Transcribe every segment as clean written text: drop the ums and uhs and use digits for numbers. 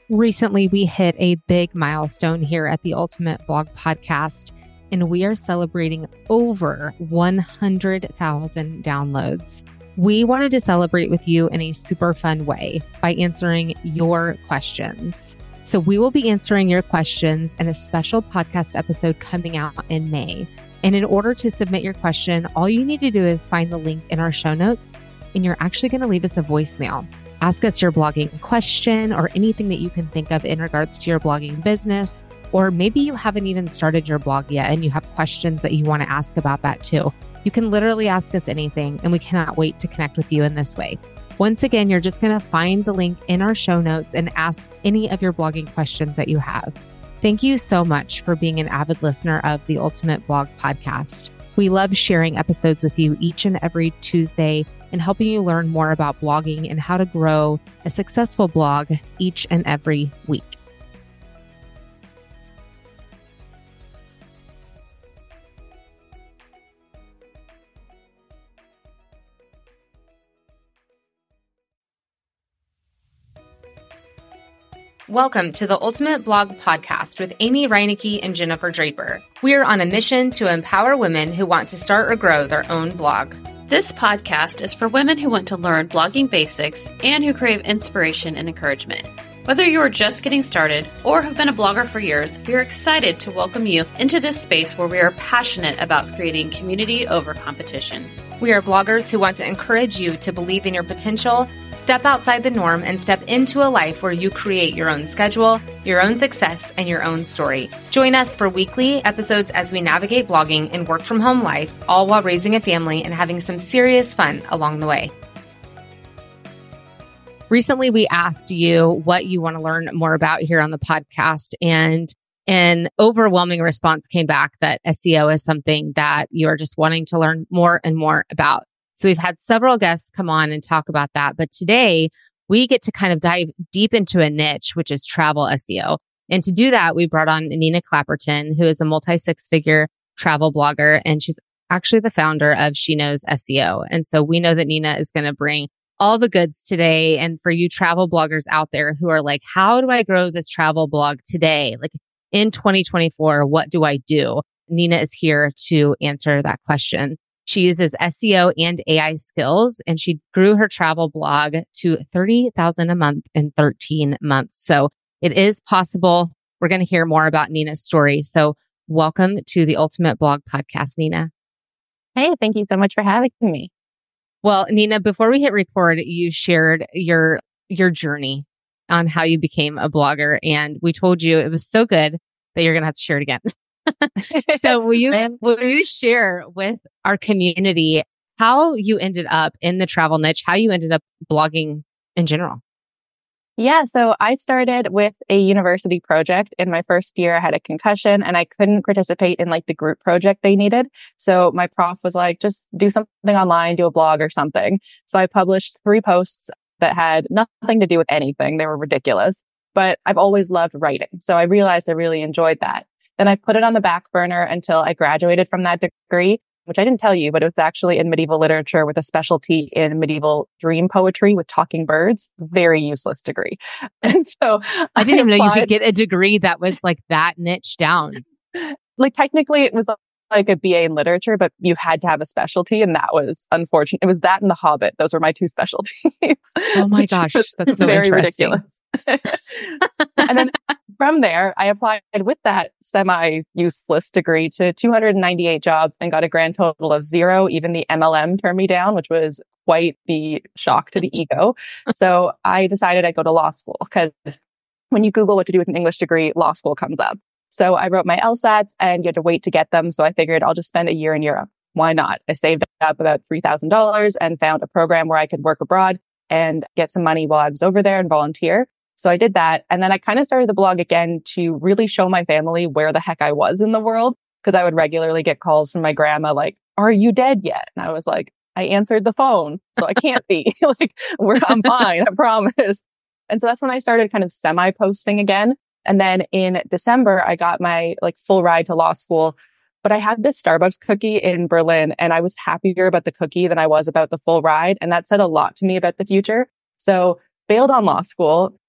Recently, we hit a big milestone here at the Ultimate Blog Podcast, and we are celebrating over 100,000 downloads. We wanted to celebrate with you in a super fun way by answering your questions. So we will be answering your questions in a special podcast episode coming out in May. And in order to submit your question, all you need to do is find the link in our show notes, and you're actually going to leave us a voicemail. Ask us your blogging question or anything that you can think of in regards to your blogging business. Or maybe you haven't even started your blog yet and you have questions that you want to ask about that too. You can literally ask us anything, and we cannot wait to connect with you in this way. Once again, you're just going to find the link in our show notes and ask any of your blogging questions that you have. Thank you so much for being an avid listener of the Ultimate Blog Podcast. We love sharing episodes with you each and every Tuesday and helping you learn more about blogging and how to grow a successful blog each and every week. Welcome to the Ultimate Blog Podcast with Amy Reinecke and Jennifer Draper. We are on a mission to empower women who want to start or grow their own blog. This podcast is for women who want to learn blogging basics and who crave inspiration and encouragement. Whether you are just getting started or have been a blogger for years, we are excited to welcome you into this space where we are passionate about creating community over competition. We are bloggers who want to encourage you to believe in your potential, step outside the norm, and step into a life where you create your own schedule, your own success, and your own story. Join us for weekly episodes as we navigate blogging and work from home life, all while raising a family and having some serious fun along the way. Recently, we asked you what you want to learn more about here on the podcast, and an overwhelming response came back that SEO is something that you are just wanting to learn more and more about. So we've had several guests come on and talk about that. But today we get to kind of dive deep into a niche, which is travel SEO. And to do that, we brought on Nina Clapperton, who is a multi-six-figure travel blogger. And she's actually the founder of She Knows SEO. And so we know that Nina is going to bring all the goods today. And for you travel bloggers out there who are like, how do I grow this travel blog today? Like, in 2024, what do I do? Nina is here to answer that question. She uses SEO and AI skills, and she grew her travel blog to 30,000 a month in 13 months. So it is possible. We're going to hear more about Nina's story. So welcome to the Ultimate Blog Podcast, Nina. Hey, thank you so much for having me. Well, Nina, before we hit record, you shared your journey on how you became a blogger. And we told you it was so good that you're going to have to share it again. So will you share with our community how you ended up in the travel niche, how you ended up blogging in general? Yeah, so I started with a university project. In my first year, I had a concussion and I couldn't participate in like the group project they needed. So my prof was like, just do something online, do a blog or something. So I published 3 posts that had nothing to do with anything. They were ridiculous, but I've always loved writing. So I realized I really enjoyed that. Then I put it on the back burner until I graduated from that degree, which I didn't tell you, but it was actually in medieval literature with a specialty in medieval dream poetry with talking birds. Very useless degree. And so I didn't even know you could get a degree that was like that niche down. Like technically it was like a BA in literature, but you had to have a specialty, and that was unfortunate. It was that and The Hobbit. Those were my 2 specialties. Oh my gosh, that's so very interesting. Ridiculous. And then from there, I applied with that semi-useless degree to 298 jobs and got a grand total of 0. Even the MLM turned me down, which was quite the shock to the ego. So I decided I'd go to law school, because when you Google what to do with an English degree, law school comes up. So I wrote my LSATs and you had to wait to get them. So I figured I'll just spend a year in Europe. Why not? I saved up about $3,000 and found a program where I could work abroad and get some money while I was over there and volunteer. So I did that. And then I kind of started the blog again to really show my family where the heck I was in the world, because I would regularly get calls from my grandma like, are you dead yet? And I was like, I answered the phone, so I can't be. I'm fine, I promise. And so that's when I started kind of semi-posting again. And then in December, I got my full ride to law school. But I had this Starbucks cookie in Berlin, and I was happier about the cookie than I was about the full ride. And that said a lot to me about the future. So bailed on law school,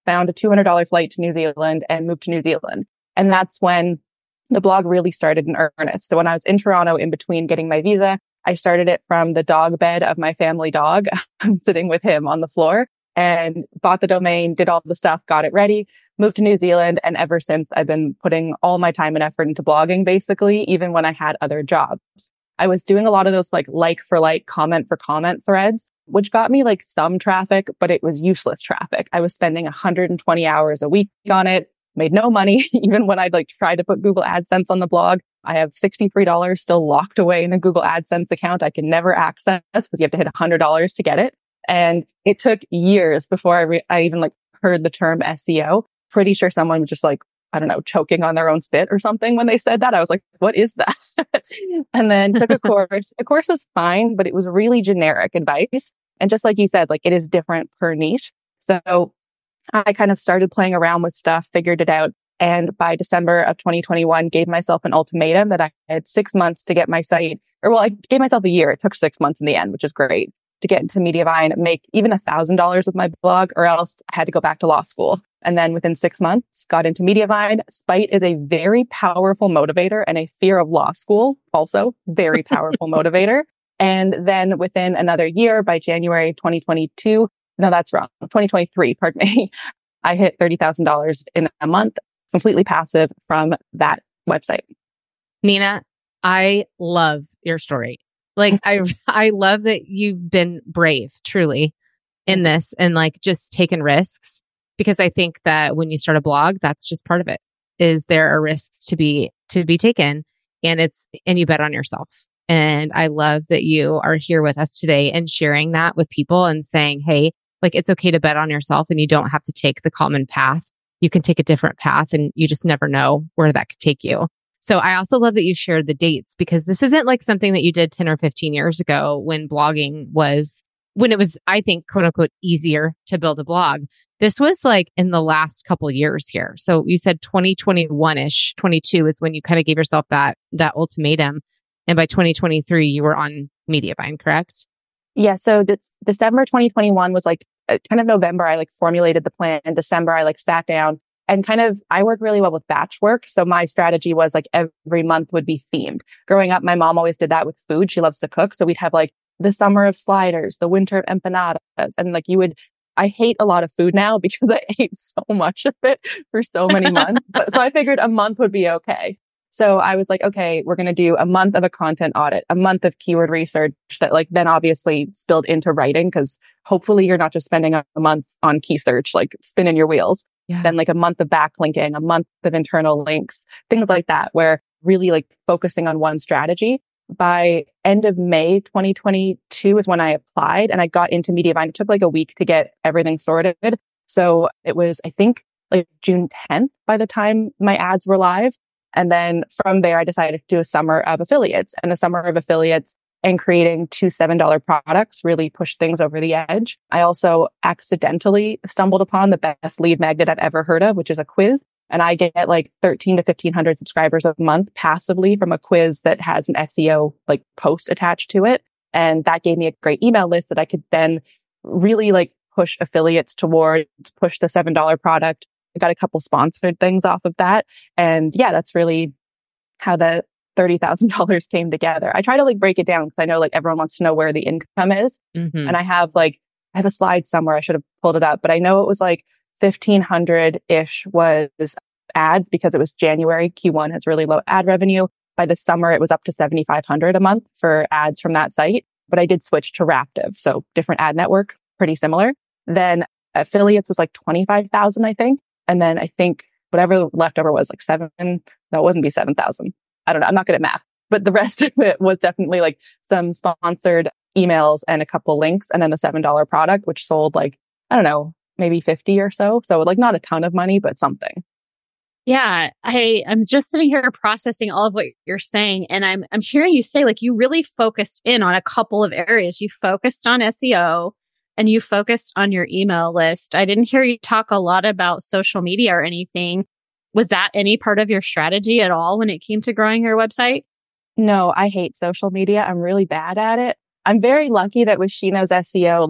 found a $200 flight to New Zealand and moved to New Zealand. And that's when the blog really started in earnest. So when I was in Toronto in between getting my visa, I started it from the dog bed of my family dog. I'm sitting with him on the floor and bought the domain, did all the stuff, got it ready, moved to New Zealand. And ever since I've been putting all my time and effort into blogging, basically, even when I had other jobs. I was doing a lot of those like for like, comment for comment threads, which got me like some traffic, but it was useless traffic. I was spending 120 hours a week on it, made no money. Even when I'd like try to put Google AdSense on the blog, I have $63 still locked away in a Google AdSense account I can never access because you have to hit $100 to get it. And it took years before I even like heard the term SEO. Pretty sure someone was just like, I don't know, choking on their own spit or something when they said that. I was like, what is that? And then took a course. The course was fine, but it was really generic advice. And just like you said, like it is different per niche. So I kind of started playing around with stuff, figured it out. And by December of 2021, gave myself an ultimatum that I had 6 months to get my site, I gave myself a year. It took 6 months in the end, which is great, to get into Mediavine, make even $1,000 with my blog, or else I had to go back to law school. And then within 6 months, got into Mediavine. Spite is a very powerful motivator, and a fear of law school, also very powerful motivator. And then within another year, by January 2022, no, that's wrong, 2023, pardon me, I hit $30,000 in a month, completely passive from that website. Nina, I love your story. Like, I love that you've been brave, truly, in this and like just taken risks, because I think that when you start a blog, that's just part of it, is there are risks to be taken, and you bet on yourself. And I love that you are here with us today and sharing that with people and saying, hey, like it's okay to bet on yourself and you don't have to take the common path. You can take a different path and you just never know where that could take you. So I also love that you shared the dates, because this isn't like something that you did 10 or 15 years ago when it was, I think, quote unquote, easier to build a blog. This was like in the last couple years here. So you said 2021-ish, 22 is when you kind of gave yourself that ultimatum. And by 2023, you were on Mediavine, correct? Yeah. So December 2021 was like kind of November. I like formulated the plan. In December, I like sat down and I work really well with batch work. So my strategy was like every month would be themed. Growing up, my mom always did that with food. She loves to cook. So we'd have like the summer of sliders, the winter of empanadas. And like I hate a lot of food now because I ate so much of it for so many months. So I figured a month would be okay. So I was like, okay, we're going to do a month of a content audit, a month of keyword research that like then obviously spilled into writing, because hopefully you're not just spending a month on key search, like spinning your wheels. Yeah. Then like a month of backlinking, a month of internal links, things like that, where really like focusing on one strategy. By end of May 2022 is when I applied and I got into Mediavine. It took like a week to get everything sorted. So it was, I think, like June 10th by the time my ads were live. And then from there, I decided to do a summer of affiliates, and a summer of affiliates and creating 2 $7 products really pushed things over the edge. I also accidentally stumbled upon the best lead magnet I've ever heard of, which is a quiz. And I get like 13 to 1,500 subscribers a month passively from a quiz that has an SEO like post attached to it. And that gave me a great email list that I could then really like push affiliates towards, push the $7 product. I got a couple sponsored things off of that. And yeah, that's really how the $30,000 came together. I try to like break it down because I know like everyone wants to know where the income is. Mm-hmm. And I have a slide somewhere. I should have pulled it up, but I know it was like 1,500-ish was ads because it was January. Q1 has really low ad revenue. By the summer, it was up to 7,500 a month for ads from that site. But I did switch to Raptive. So different ad network, pretty similar. Then affiliates was like 25,000, I think. And then I think whatever leftover was like it wouldn't be 7,000. I don't know. I'm not good at math, but the rest of it was definitely like some sponsored emails and a couple links. And then the $7 product, which sold like, I don't know, maybe 50 or so. So like not a ton of money, but something. Yeah, I'm just sitting here processing all of what you're saying. And I'm hearing you say like you really focused in on a couple of areas. You focused on SEO and you focused on your email list. I didn't hear you talk a lot about social media or anything. Was that any part of your strategy at all when it came to growing your website? No, I hate social media. I'm really bad at it. I'm very lucky that with Sheno's SEO, like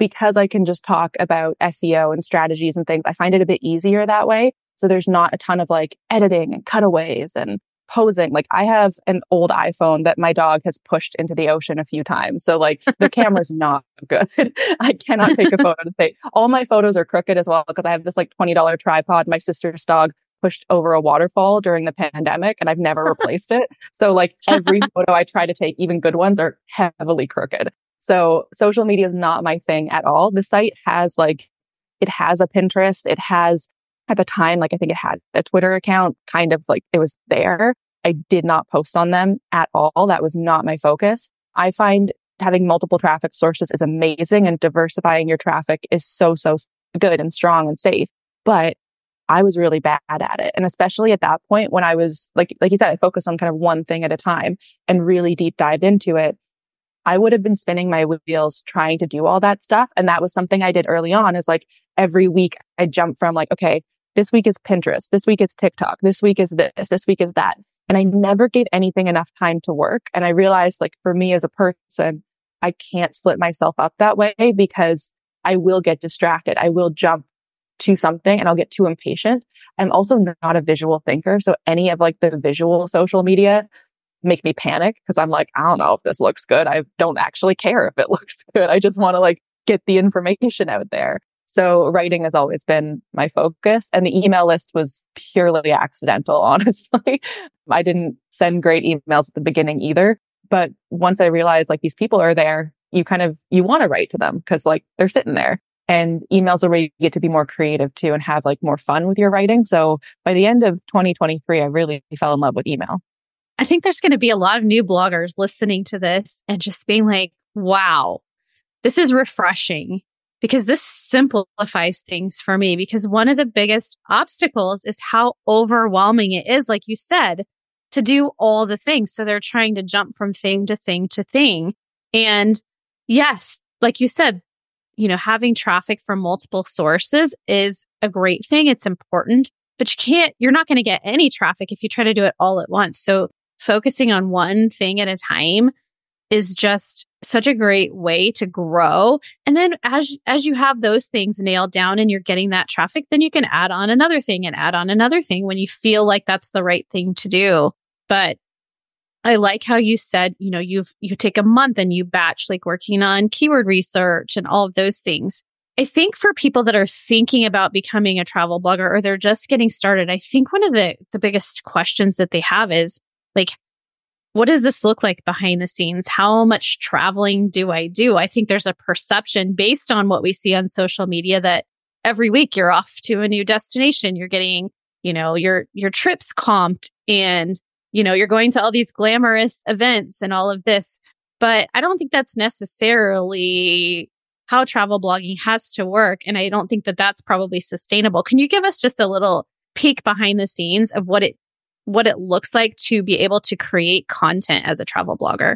because I can just talk about SEO and strategies and things, I find it a bit easier that way. So there's not a ton of like editing and cutaways and posing. Like I have an old iPhone that my dog has pushed into the ocean a few times. So like the camera's not good. I cannot take a photo and say all my photos are crooked as well because I have this like $20 tripod my sister's dog pushed over a waterfall during the pandemic and I've never replaced it. So like every photo I try to take, even good ones, are heavily crooked. So social media is not my thing at all. The site has it has a Pinterest. It has, at the time, like I think it had a Twitter account, kind of like it was there. I did not post on them at all. That was not my focus. I find having multiple traffic sources is amazing and diversifying your traffic is so good and strong and safe. But I was really bad at it. And especially at that point when I was like you said, I focused on kind of one thing at a time and really deep dived into it. I would have been spinning my wheels trying to do all that stuff. And that was something I did early on, is like every week I jumped from like, okay, this week is Pinterest, this week is TikTok, this week is this week is that. And I never gave anything enough time to work. And I realized like for me as a person, I can't split myself up that way because I will get distracted. I will jump to something and I'll get too impatient. I'm also not a visual thinker. So any of like the visual social media make me panic because I'm like, I don't know if this looks good. I don't actually care if it looks good. I just want to like get the information out there. So writing has always been my focus. And the email list was purely accidental, honestly. I didn't send great emails at the beginning either. But once I realized like these people are there, you want to write to them because like they're sitting there. And emails are where you get to be more creative too and have like more fun with your writing. So by the end of 2023, I really fell in love with email. I think there's going to be a lot of new bloggers listening to this and just being like, wow, this is refreshing because this simplifies things for me. Because one of the biggest obstacles is how overwhelming it is, like you said, to do all the things. So they're trying to jump from thing to thing to thing. And yes, like you said, having traffic from multiple sources is a great thing. It's important, but you're not going to get any traffic if you try to do it all at once. So focusing on one thing at a time is just such a great way to grow. And then as you have those things nailed down and you're getting that traffic, then you can add on another thing and add on another thing when you feel like that's the right thing to do. But I like how you said, you take a month and you batch like working on keyword research and all of those things. I think for people that are thinking about becoming a travel blogger or they're just getting started, I think one of the biggest questions that they have is like, what does this look like behind the scenes? How much traveling do I do? I think there's a perception based on what we see on social media that every week you're off to a new destination. You're getting, your trips comped and, you're going to all these glamorous events and all of this. But I don't think that's necessarily how travel blogging has to work. And I don't think that that's probably sustainable. Can you give us just a little peek behind the scenes of what it looks like to be able to create content as a travel blogger?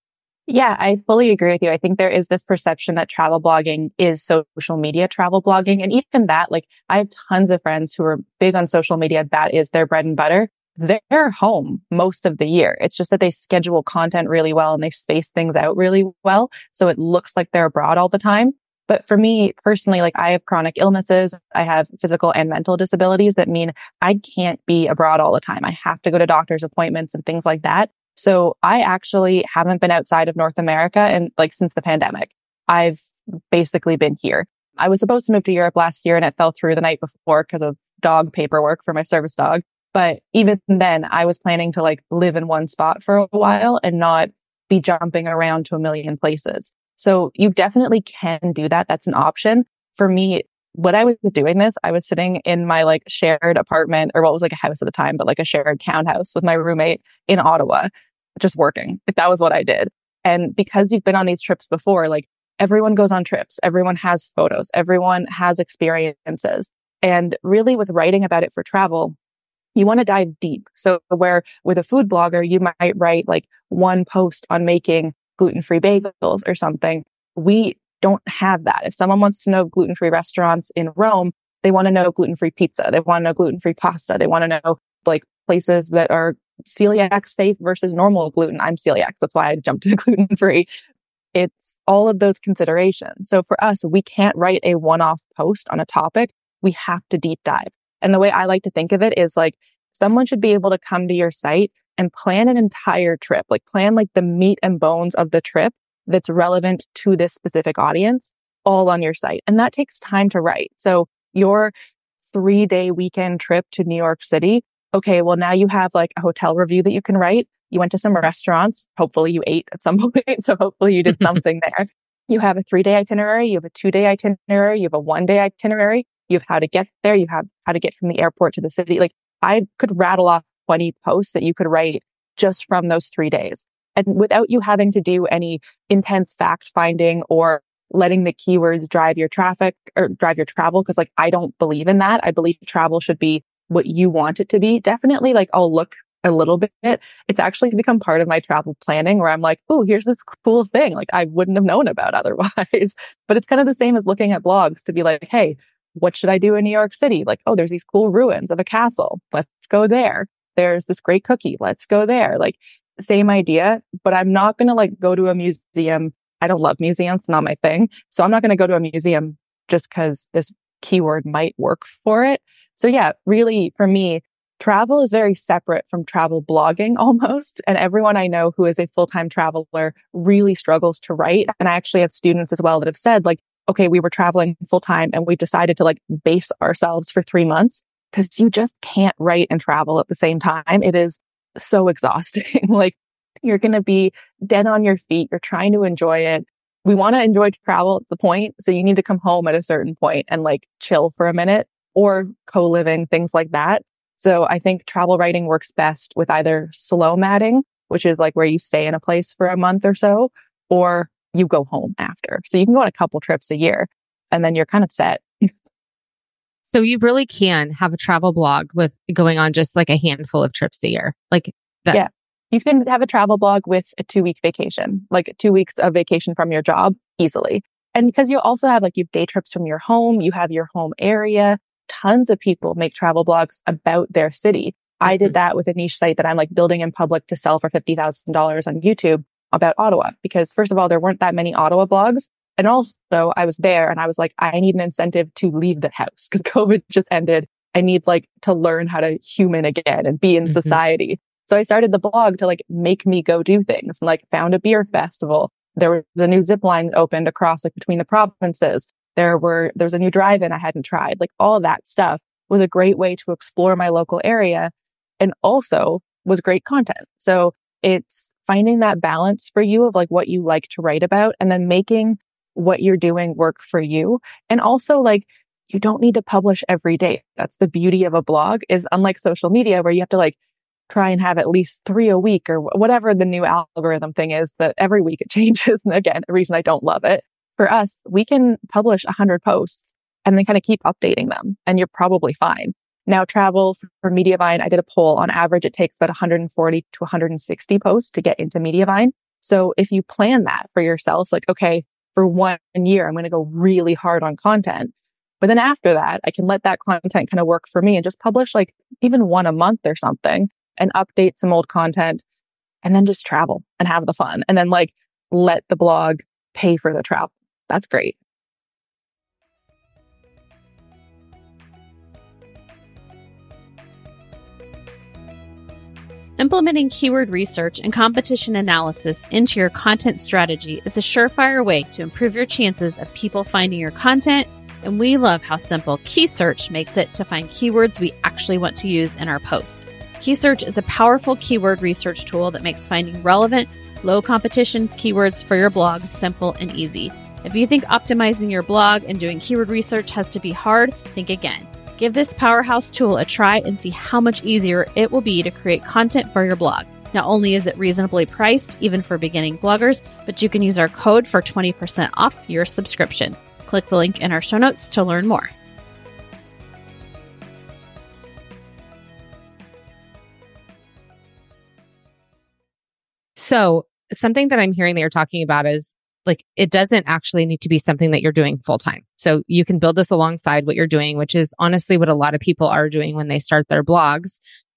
Yeah, I fully agree with you. I think there is this perception that travel blogging is social media travel blogging. And even that, like I have tons of friends who are big on social media. That is their bread and butter. They're home most of the year. It's just that they schedule content really well and they space things out really well. So it looks like they're abroad all the time. But for me personally, like I have chronic illnesses, I have physical and mental disabilities that mean I can't be abroad all the time. I have to go to doctor's appointments and things like that. So I actually haven't been outside of North America and like since the pandemic. I've basically been here. I was supposed to move to Europe last year and it fell through the night before because of dog paperwork for my service dog. But even then, I was planning to like live in one spot for a while and not be jumping around to a million places. So you definitely can do that. That's an option. For me, when I was doing this, I was sitting in my like shared apartment or what was like a house at the time, but like a shared townhouse with my roommate in Ottawa, just working. If that was what I did. And because you've been on these trips before, like everyone goes on trips, everyone has photos, everyone has experiences. And really with writing about it for travel, you want to dive deep. So where with a food blogger, you might write like one post on making gluten-free bagels or something. We don't have that. If someone wants to know gluten-free restaurants in Rome, they want to know gluten-free pizza. They want to know gluten-free pasta. They want to know like places that are celiac safe versus normal gluten. I'm celiac. So that's why I jumped to gluten-free. it's all of those considerations. So for us, we can't write a one-off post on a topic. We have to deep dive. And the way I like to think of it is like someone should be able to come to your site and plan an entire trip, like plan like the meat and bones of the trip that's relevant to this specific audience all on your site. And that takes time to write. So your 3-day weekend trip to New York City. Okay, well, now you have like a hotel review that you can write. You went to some restaurants. Hopefully you ate at some point. So hopefully you did something there. You have a 3-day itinerary. You have a 2-day itinerary. You have a 1-day itinerary. You have how to get there. You have how to get from the airport to the city. Like I could rattle off 20 posts that you could write just from those 3 days. And without you having to do any intense fact finding or letting the keywords drive your traffic or drive your travel. Cause like, I don't believe in that. I believe travel should be what you want it to be. Definitely like I'll look a little bit. It's actually become part of my travel planning where I'm like, oh, here's this cool thing. Like I wouldn't have known about otherwise, but it's kind of the same as looking at blogs to be like, hey, what should I do in New York City? Like, oh, there's these cool ruins of a castle. Let's go there. There's this great cookie. Let's go there. Like same idea, but I'm not going to like go to a museum. I don't love museums. It's not my thing. So I'm not going to go to a museum just because this keyword might work for it. So yeah, really for me, travel is very separate from travel blogging almost. And everyone I know who is a full-time traveler really struggles to write. And I actually have students as well that have said like, okay, we were traveling full-time and we decided to like base ourselves for 3 months because you just can't write and travel at the same time. It is so exhausting. Like you're going to be dead on your feet. You're trying to enjoy it. We want to enjoy travel at the point. So you need to come home at a certain point and like chill for a minute or co-living, things like that. So I think travel writing works best with either slow matting, which is like where you stay in a place for a month or so, or you go home after. So you can go on a couple trips a year and then you're kind of set. So you really can have a travel blog with going on just like a handful of trips a year. Like that. Yeah. You can have a travel blog with a 2-week vacation, like 2 weeks of vacation from your job easily. And because you also have like you have day trips from your home, you have your home area. Tons of people make travel blogs about their city. I did that with a niche site that I'm like building in public to sell for $50,000 on YouTube about Ottawa. Because first of all, there weren't that many Ottawa blogs. And also I was there and I was like, I need an incentive to leave the house because COVID just ended. I need like to learn how to human again and be in society. So I started the blog to like make me go do things and like found a beer festival. There was a new zip line that opened across like between the provinces. There's a new drive-in I hadn't tried. Like all of that stuff was a great way to explore my local area and also was great content. So it's finding that balance for you of like what you like to write about and then making what you're doing work for you. And also like you don't need to publish every day. That's the beauty of a blog is unlike social media where you have to like try and have at least 3 a week or whatever the new algorithm thing is that every week it changes. And again, the reason I don't love it. For us, we can publish 100 posts and then kind of keep updating them and you're probably fine. Now travel for Mediavine, I did a poll. On average, it takes about 140 to 160 posts to get into Mediavine. So if you plan that for yourself, like, okay, for 1 year, I'm going to go really hard on content. But then after that, I can let that content kind of work for me and just publish like even 1 a month or something and update some old content and then just travel and have the fun and then like let the blog pay for the travel. That's great. Implementing keyword research and competition analysis into your content strategy is a surefire way to improve your chances of people finding your content. And we love how simple Key Search makes it to find keywords we actually want to use in our posts. Key Search is a powerful keyword research tool that makes finding relevant, low competition keywords for your blog simple and easy. If you think optimizing your blog and doing keyword research has to be hard, think again. Give this powerhouse tool a try and see how much easier it will be to create content for your blog. Not only is it reasonably priced, even for beginning bloggers, but you can use our code for 20% off your subscription. Click the link in our show notes to learn more. So something that I'm hearing that you're talking about is like, it doesn't actually need to be something that you're doing full time. So you can build this alongside what you're doing, which is honestly what a lot of people are doing when they start their blogs.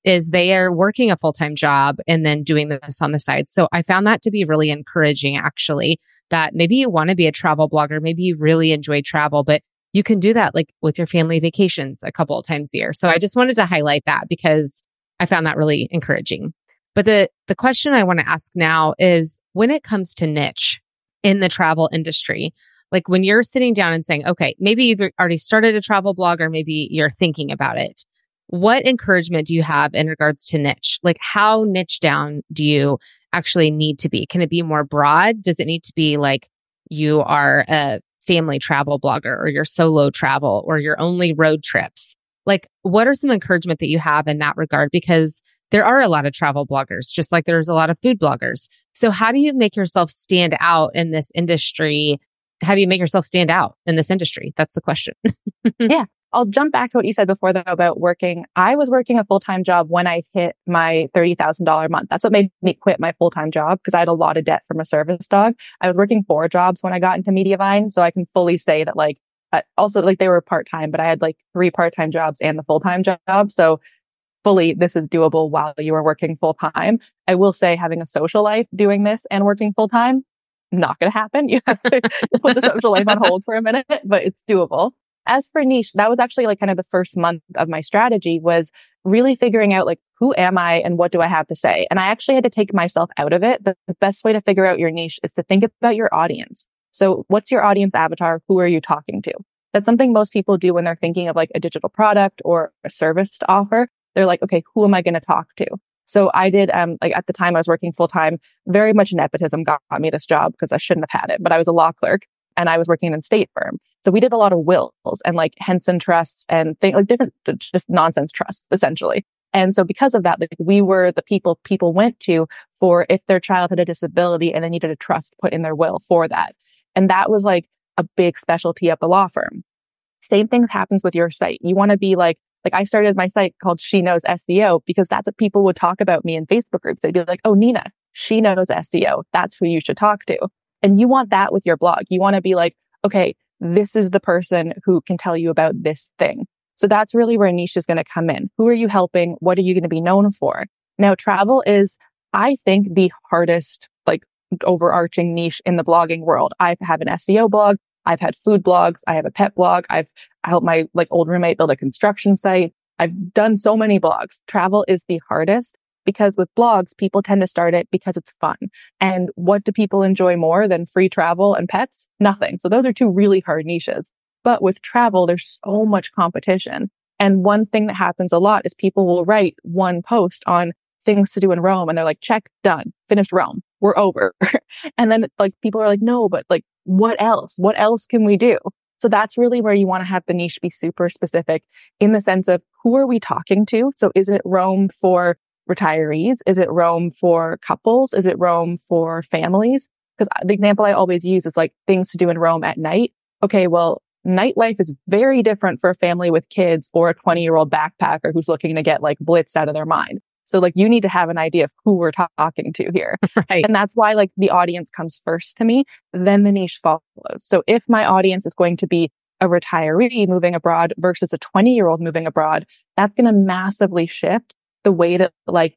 is they are working a full-time job and then doing this on the side. So I found that to be really encouraging, actually, that maybe you want to be a travel blogger, maybe you really enjoy travel, but you can do that like with your family vacations a couple of times a year. So I just wanted to highlight that because I found that really encouraging. But the question I want to ask now is, when it comes to niche in the travel industry, like when you're sitting down and saying, okay, maybe you've already started a travel blog or maybe you're thinking about it. What encouragement do you have in regards to niche? Like how niche down do you actually need to be? Can it be more broad? Does it need to be like you are a family travel blogger or you're solo travel or you're only road trips? Like what are some encouragement that you have in that regard? Because there are a lot of travel bloggers, just like there's a lot of food bloggers. So how do you make yourself stand out in this industry? How do you make yourself stand out in this industry? That's the question. Yeah. I'll jump back to what you said before though about working. I was working a full-time job when I hit my $30,000 a month. That's what made me quit my full-time job because I had a lot of debt from a service dog. I was working 4 jobs when I got into Mediavine. So I can fully say that like, also like they were part-time, but I had like 3 part-time jobs and the full-time job. So fully, this is doable while you are working full-time. I will say having a social life doing this and working full-time, not going to happen. You have to put the social life on hold for a minute, but it's doable. As for niche, that was actually like kind of the first month of my strategy was really figuring out like, who am I and what do I have to say? And I actually had to take myself out of it. The best way to figure out your niche is to think about your audience. So what's your audience avatar? Who are you talking to? That's something most people do when they're thinking of like a digital product or a service to offer. They're like, okay, who am I going to talk to? So I did, like at the time I was working full time, very much nepotism got me this job because I shouldn't have had it, but I was a law clerk and I was working in a state firm. So we did a lot of wills and like Henson trusts and things like different, just nonsense trusts essentially. And so because of that, like we were the people went to for if their child had a disability and they needed a trust put in their will for that. And that was like a big specialty of the law firm. Same thing happens with your site. You want to be like I started my site called She Knows SEO because that's what people would talk about me in Facebook groups. They'd be like, oh, Nina, she knows SEO. That's who you should talk to. And you want that with your blog. You want to be like, okay, this is the person who can tell you about this thing. So that's really where niche is going to come in. Who are you helping? What are you going to be known for? Now, travel is, I think, the hardest, like overarching niche in the blogging world. I have an SEO blog. I've had food blogs. I have a pet blog. I helped my old roommate build a construction site. I've done so many blogs. Travel is the hardest because with blogs, people tend to start it because it's fun. And what do people enjoy more than free travel and pets? Nothing. So those are 2 really hard niches. But with travel, there's so much competition. And one thing that happens a lot is people will write one post on things to do in Rome and they're like, check, done, finished Rome, we're over. And then like people are like, no, but like, what else? What else can we do? So that's really where you want to have the niche be super specific in the sense of who are we talking to? So is it Rome for retirees? Is it Rome for couples? Is it Rome for families? Because the example I always use is like things to do in Rome at night. Okay, well, nightlife is very different for a family with kids or a 20-year-old backpacker who's looking to get like blitzed out of their mind. So like you need to have an idea of who we're talking to here. Right. And that's why like the audience comes first to me, then the niche follows. So if my audience is going to be a retiree moving abroad versus a 20-year-old moving abroad, that's going to massively shift the way that like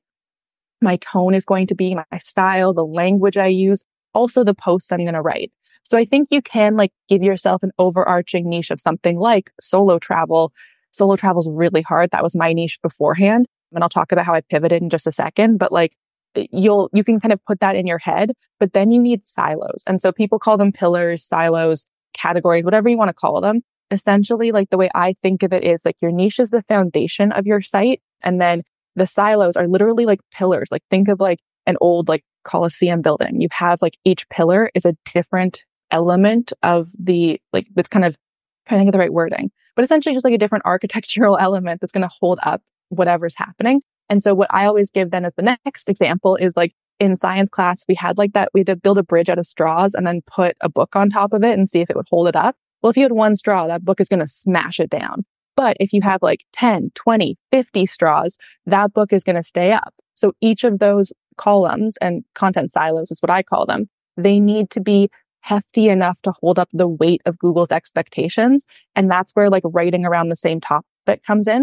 my tone is going to be, my style, the language I use, also the posts I'm going to write. So I think you can like give yourself an overarching niche of something like solo travel. Solo travel is really hard. That was my niche beforehand. And I'll talk about how I pivoted in just a second, but like you can kind of put that in your head, but then you need silos. And so people call them pillars, silos, categories, whatever you want to call them. Essentially, like the way I think of it is like your niche is the foundation of your site. And then the silos are literally like pillars. Like think of like an old like Colosseum building. You have like each pillar is a different element of the like, that's kind of trying to think of the right wording, but essentially just like a different architectural element that's going to hold up whatever's happening. And so what I always give then as the next example is like in science class, we had to build a bridge out of straws and then put a book on top of it and see if it would hold it up. Well, if you had one straw, that book is going to smash it down. But if you have like 10, 20, 50 straws, that book is going to stay up. So each of those columns and content silos is what I call them. They need to be hefty enough to hold up the weight of Google's expectations. And that's where like writing around the same topic comes in.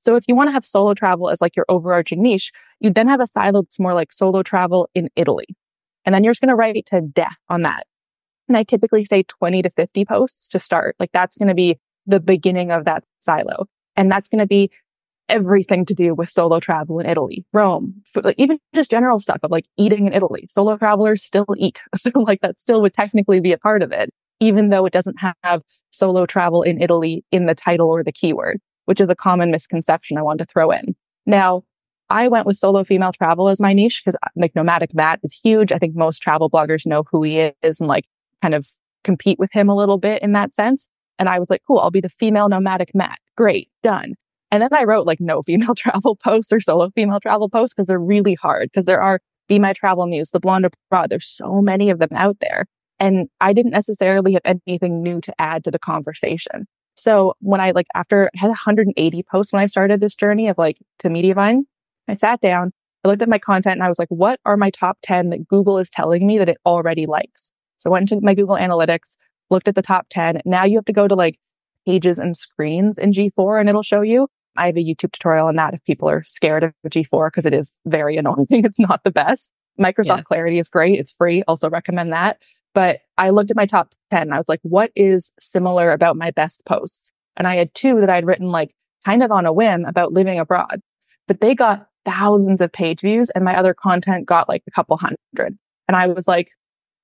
So if you want to have solo travel as like your overarching niche, you then have a silo that's more like solo travel in Italy. And then you're just going to write to death on that. And I typically say 20 to 50 posts to start. Like that's going to be the beginning of that silo. And that's going to be everything to do with solo travel in Italy, Rome, like even just general stuff of like eating in Italy. Solo travelers still eat. So like that still would technically be a part of it, even though it doesn't have solo travel in Italy in the title or the keyword, which is a common misconception I want to throw in. Now, I went with solo female travel as my niche because like Nomadic Matt is huge. I think most travel bloggers know who he is and like kind of compete with him a little bit in that sense. And I was like, cool, I'll be the female Nomadic Matt. Great, done. And then I wrote like no female travel posts or solo female travel posts because they're really hard because there are Be My Travel Muse, The Blonde Abroad. There's so many of them out there. And I didn't necessarily have anything new to add to the conversation. So when I after I had 180 posts when I started this journey of like to Mediavine, I sat down, I looked at my content and I was like, what are my top 10 that Google is telling me that it already likes? So I went into my Google Analytics, looked at the top 10. Now you have to go to like pages and screens in G4 and it'll show you. I have a YouTube tutorial on that if people are scared of G4 because it is very annoying. It's not the best. Microsoft Clarity is great. It's free. Also recommend that. But I looked at my top 10 and I was like, what is similar about my best posts? And I had 2 that I'd written like kind of on a whim about living abroad, but they got thousands of page views and my other content got like a couple hundred. And I was like,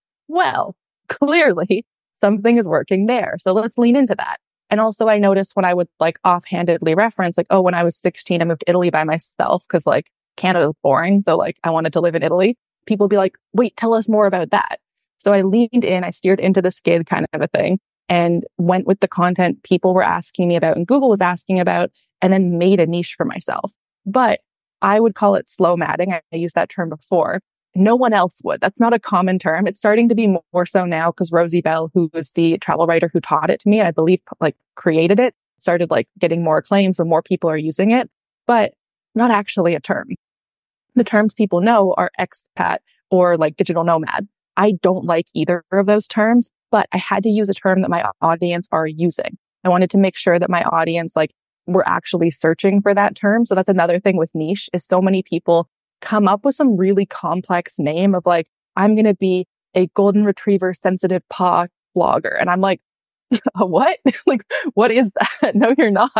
well, clearly something is working there. So let's lean into that. And also I noticed when I would like offhandedly reference like, oh, when I was 16, I moved to Italy by myself because like Canada's boring. So like I wanted to live in Italy. People would be like, wait, tell us more about that. So I leaned in, I steered into the skid kind of a thing and went with the content people were asking me about and Google was asking about and then made a niche for myself. But I would call it slow matting. I used that term before. No one else would. That's not a common term. It's starting to be more so now because Rosie Bell, who was the travel writer who taught it to me, I believe like created it, started like getting more acclaim. So more people are using it, but not actually a term. The terms people know are expat or like digital nomad. I don't like either of those terms, but I had to use a term that my audience are using. I wanted to make sure that my audience like were actually searching for that term. So that's another thing with niche is so many people come up with some really complex name of like, I'm going to be a golden retriever sensitive paw blogger. And I'm like, what? Like, what is that? No, you're not.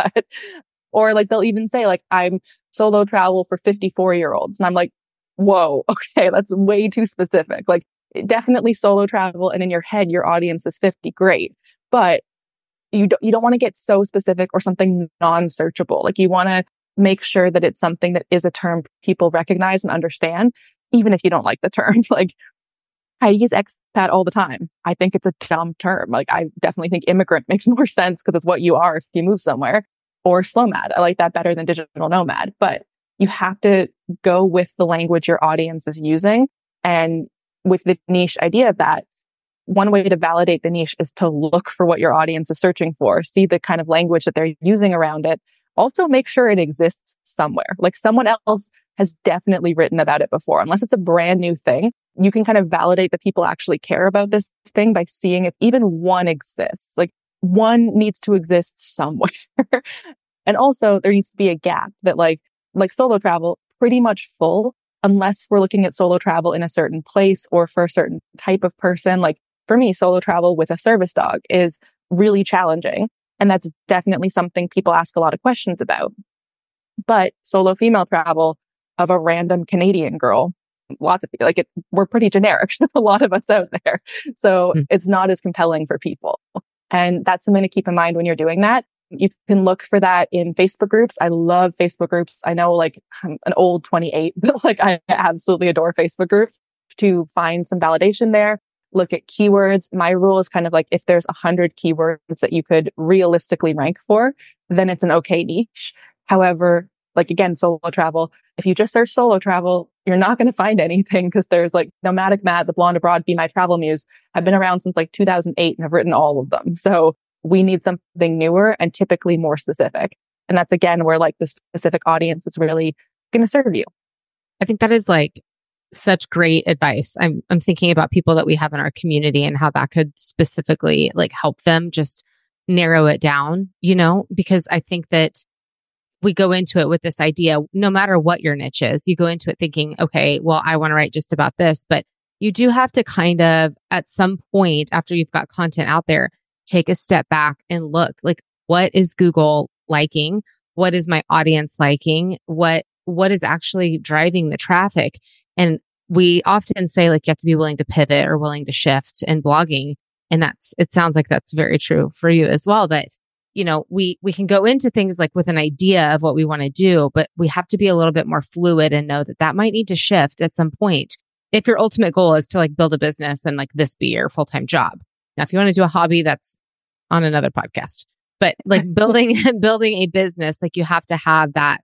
Or like, they'll even say like, I'm solo travel for 54-year-olds. And I'm like, whoa, okay, that's way too specific. Like definitely solo travel. And in your head, your audience is 50. Great. But you don't want to get so specific or something non-searchable. Like you want to make sure that it's something that is a term people recognize and understand, even if you don't like the term. Like I use expat all the time. I think it's a dumb term. Like I definitely think immigrant makes more sense because it's what you are if you move somewhere. Or slow mad. I like that better than digital nomad. But you have to go with the language your audience is using. And with the niche idea of that, one way to validate the niche is to look for what your audience is searching for, see the kind of language that they're using around it. Also make sure it exists somewhere. Like someone else has definitely written about it before. Unless it's a brand new thing, you can kind of validate that people actually care about this thing by seeing if even one exists. Like one needs to exist somewhere. And also there needs to be a gap that like solo travel, pretty much full, unless we're looking at solo travel in a certain place or for a certain type of person. Like for me, solo travel with a service dog is really challenging. And that's definitely something people ask a lot of questions about. But solo female travel of a random Canadian girl, lots of people, like we're pretty generic. There's a lot of us out there. So it's not as compelling for people. And that's something to keep in mind when you're doing that. You can look for that in Facebook groups. I love Facebook groups. I know like I'm an old 28, but like I absolutely adore Facebook groups to find some validation there. Look at keywords. My rule is kind of like if there's 100 keywords that you could realistically rank for, then it's an okay niche. However, like again, solo travel, if you just search solo travel, you're not going to find anything because there's like Nomadic Matt, The Blonde Abroad, Be My Travel Muse. I've been around since like 2008 and have written all of them. So we need something newer and typically more specific. And that's again where like the specific audience is really going to serve you. I think that is like such great advice. I'm thinking about people that we have in our community and how that could specifically like help them just narrow it down, you know, because I think that we go into it with this idea, no matter what your niche is, you go into it thinking, okay, well, I want to write just about this, but you do have to kind of at some point after you've got content out there, take a step back and look like, what is Google liking? What is my audience liking? What is actually driving the traffic? And we often say like, you have to be willing to pivot or willing to shift in blogging. And it sounds like that's very true for you as well. That, we can go into things like with an idea of what we want to do, but we have to be a little bit more fluid and know that might need to shift at some point. If your ultimate goal is to like build a business and like this be your full-time job. Now, if you want to do a hobby, that's on another podcast, but like building a business, like you have to have that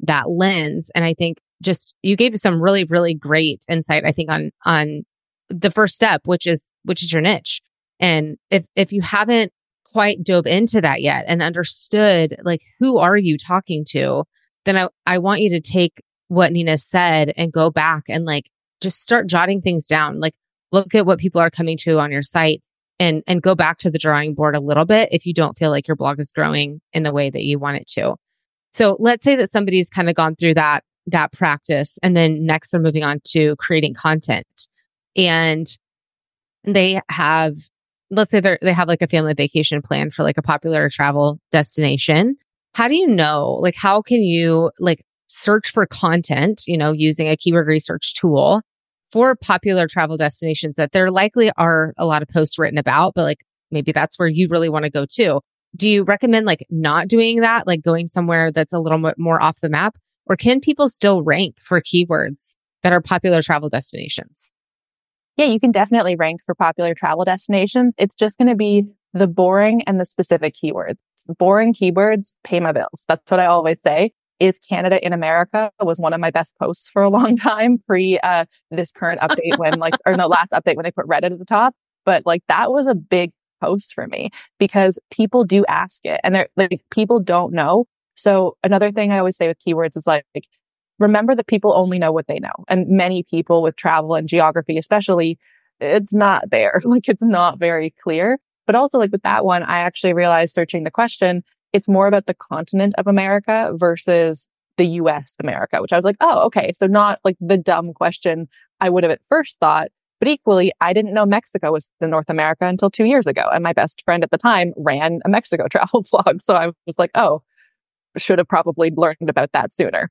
lens. And I think just, you gave some really, really great insight, I think on the first step, which is your niche. And if you haven't quite dove into that yet and understood like, who are you talking to, then I want you to take what Nina said and go back and like, just start jotting things down. Like look at what people are coming to on your site and go back to the drawing board a little bit if you don't feel like your blog is growing in the way that you want it to. So let's say that somebody's kind of gone through that practice, and then next they're moving on to creating content, and they have, let's say they have like a family vacation plan for like a popular travel destination. How do you know, like, how can you like search for content, using a keyword research tool for popular travel destinations that there likely are a lot of posts written about, but like maybe that's where you really want to go to? Do you recommend like not doing that, like going somewhere that's a little bit more off the map? Or can people still rank for keywords that are popular travel destinations? Yeah, you can definitely rank for popular travel destinations. It's just going to be the boring and the specific keywords. Boring keywords pay my bills. That's what I always say. Is Canada in America was one of my best posts for a long time, pre this current update last update when they put Reddit at the top. But like that was a big post for me because people do ask it and they're like, people don't know. So another thing I always say with keywords is like, remember that people only know what they know. And many people with travel and geography, especially, it's not there. Like it's not very clear. But also like with that one, I actually realized searching the question, it's more about the continent of America versus the US America, which I was like, oh, okay. So not like the dumb question I would have at first thought, but equally, I didn't know Mexico was in North America until 2 years ago. And my best friend at the time ran a Mexico travel blog. So I was like, oh, should have probably learned about that sooner.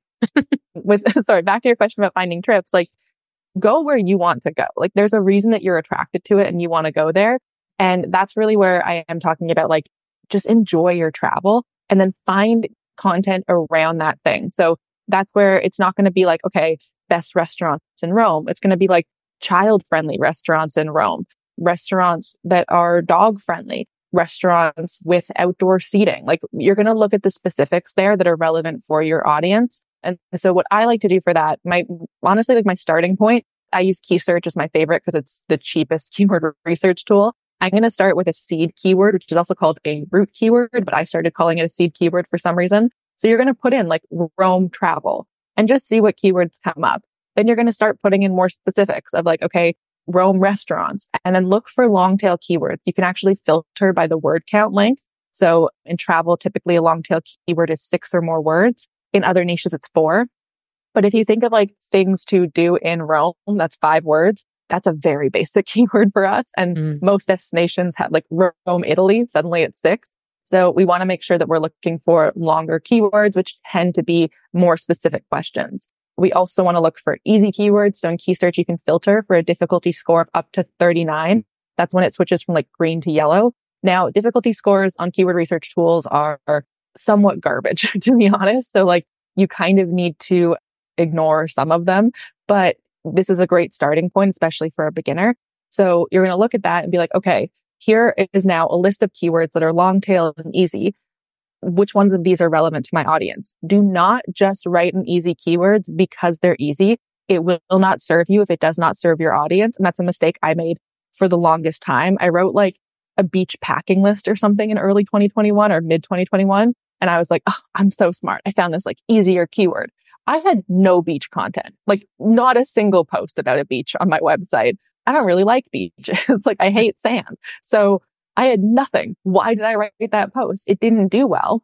Back to your question about finding trips, like go where you want to go. Like there's a reason that you're attracted to it and you want to go there. And that's really where I am talking about, like, just enjoy your travel and then find content around that thing. So that's where it's not going to be like, okay, best restaurants in Rome. It's going to be like child-friendly restaurants in Rome, restaurants that are dog-friendly, restaurants with outdoor seating. Like you're going to look at the specifics there that are relevant for your audience. And so what I like to do for that, my starting point, I use Keysearch as my favorite because it's the cheapest keyword research tool. I'm going to start with a seed keyword, which is also called a root keyword, but I started calling it a seed keyword for some reason. So you're going to put in like Rome travel and just see what keywords come up. Then you're going to start putting in more specifics of like, okay, Rome restaurants, and then look for long tail keywords. You can actually filter by the word count length. So in travel, typically a long tail keyword is 6 or more words. In other niches, it's 4. But if you think of like things to do in Rome, that's 5 words. That's a very basic keyword for us. And most destinations have like Rome, Italy, suddenly it's 6. So we want to make sure that we're looking for longer keywords, which tend to be more specific questions. We also want to look for easy keywords. So in Keysearch, you can filter for a difficulty score of up to 39. That's when it switches from like green to yellow. Now, difficulty scores on keyword research tools are somewhat garbage, to be honest. So like you kind of need to ignore some of them, but this is a great starting point, especially for a beginner. So you're going to look at that and be like, okay, here is now a list of keywords that are long tailed and easy. Which ones of these are relevant to my audience? Do not just write in easy keywords because they're easy. It will not serve you if it does not serve your audience. And that's a mistake I made for the longest time. I wrote like a beach packing list or something in early 2021 or mid 2021. And I was like, oh, I'm so smart. I found this like easier keyword. I had no beach content, like not a single post about a beach on my website. I don't really like beaches. Like I hate sand. So I had nothing. Why did I write that post? It didn't do well.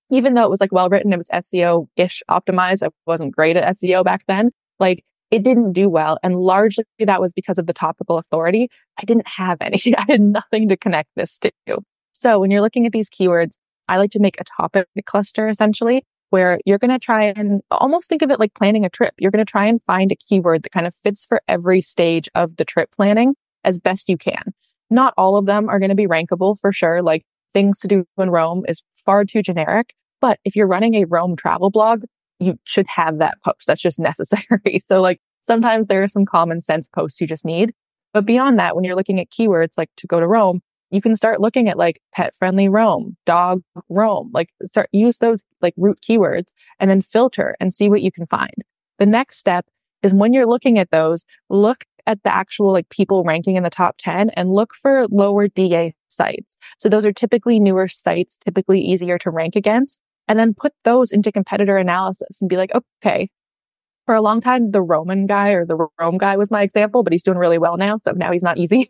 even though it was like well written, it was SEO-ish optimized. I wasn't great at SEO back then. Like it didn't do well. And largely that was because of the topical authority. I didn't have any. I had nothing to connect this to. So when you're looking at these keywords, I like to make a topic cluster essentially, where you're going to try and almost think of it like planning a trip. You're going to try and find a keyword that kind of fits for every stage of the trip planning as best you can. Not all of them are going to be rankable for sure. Like things to do in Rome is far too generic. But if you're running a Rome travel blog, you should have that post. That's just necessary. So like sometimes there are some common sense posts you just need. But beyond that, when you're looking at keywords like to go to Rome, you can start looking at like pet friendly Rome, dog Rome, like use those like root keywords and then filter and see what you can find. The next step is when you're looking at those, look at the actual like people ranking in the top 10 and look for lower DA sites. So those are typically newer sites, typically easier to rank against, and then put those into competitor analysis and be like, okay, for a long time, the Roman guy or the Rome guy was my example, but he's doing really well now. So now he's not easy,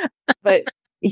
but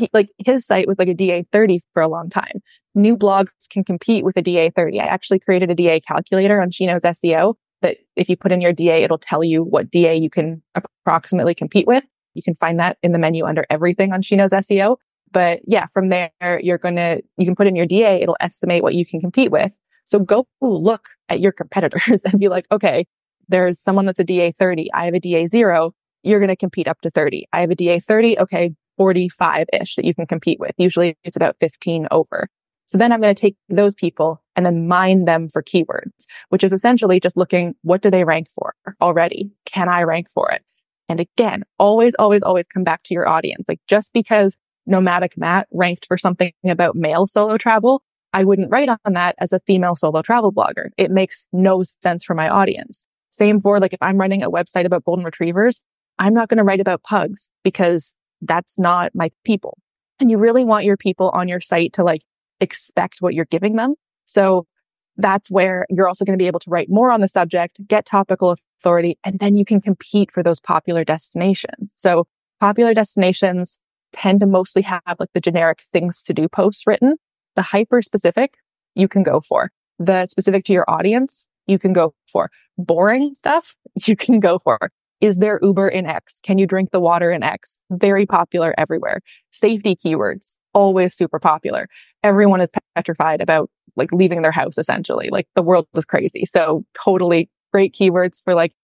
his site was like a DA 30 for a long time. New blogs can compete with a DA 30. I actually created a DA calculator on She Knows SEO that if you put in your DA, it'll tell you what DA you can approximately compete with. You can find that in the menu under everything on She Knows SEO. But yeah, from there, you can put in your DA, it'll estimate what you can compete with. So go look at your competitors and be like, okay, there's someone that's a DA 30. I have a DA 0. You're going to compete up to 30. I have a DA 30. Okay, 45-ish that you can compete with. Usually it's about 15 over. So then I'm going to take those people and then mine them for keywords, which is essentially just looking, what do they rank for already? Can I rank for it? And again, always, always, always come back to your audience. Like just because Nomadic Matt ranked for something about male solo travel, I wouldn't write on that as a female solo travel blogger. It makes no sense for my audience. Same for like if I'm running a website about golden retrievers, I'm not going to write about pugs because that's not my people. And you really want your people on your site to like expect what you're giving them. So that's where you're also going to be able to write more on the subject, get topical authority, and then you can compete for those popular destinations. So popular destinations tend to mostly have like the generic things to do posts written. The hyper specific you can go for. The specific to your audience, you can go for. Boring stuff, you can go for. Is there Uber in X? Can you drink the water in X? Very popular everywhere. Safety keywords, always super popular. Everyone is petrified about like leaving their house essentially. Like the world is crazy. So totally great keywords for like,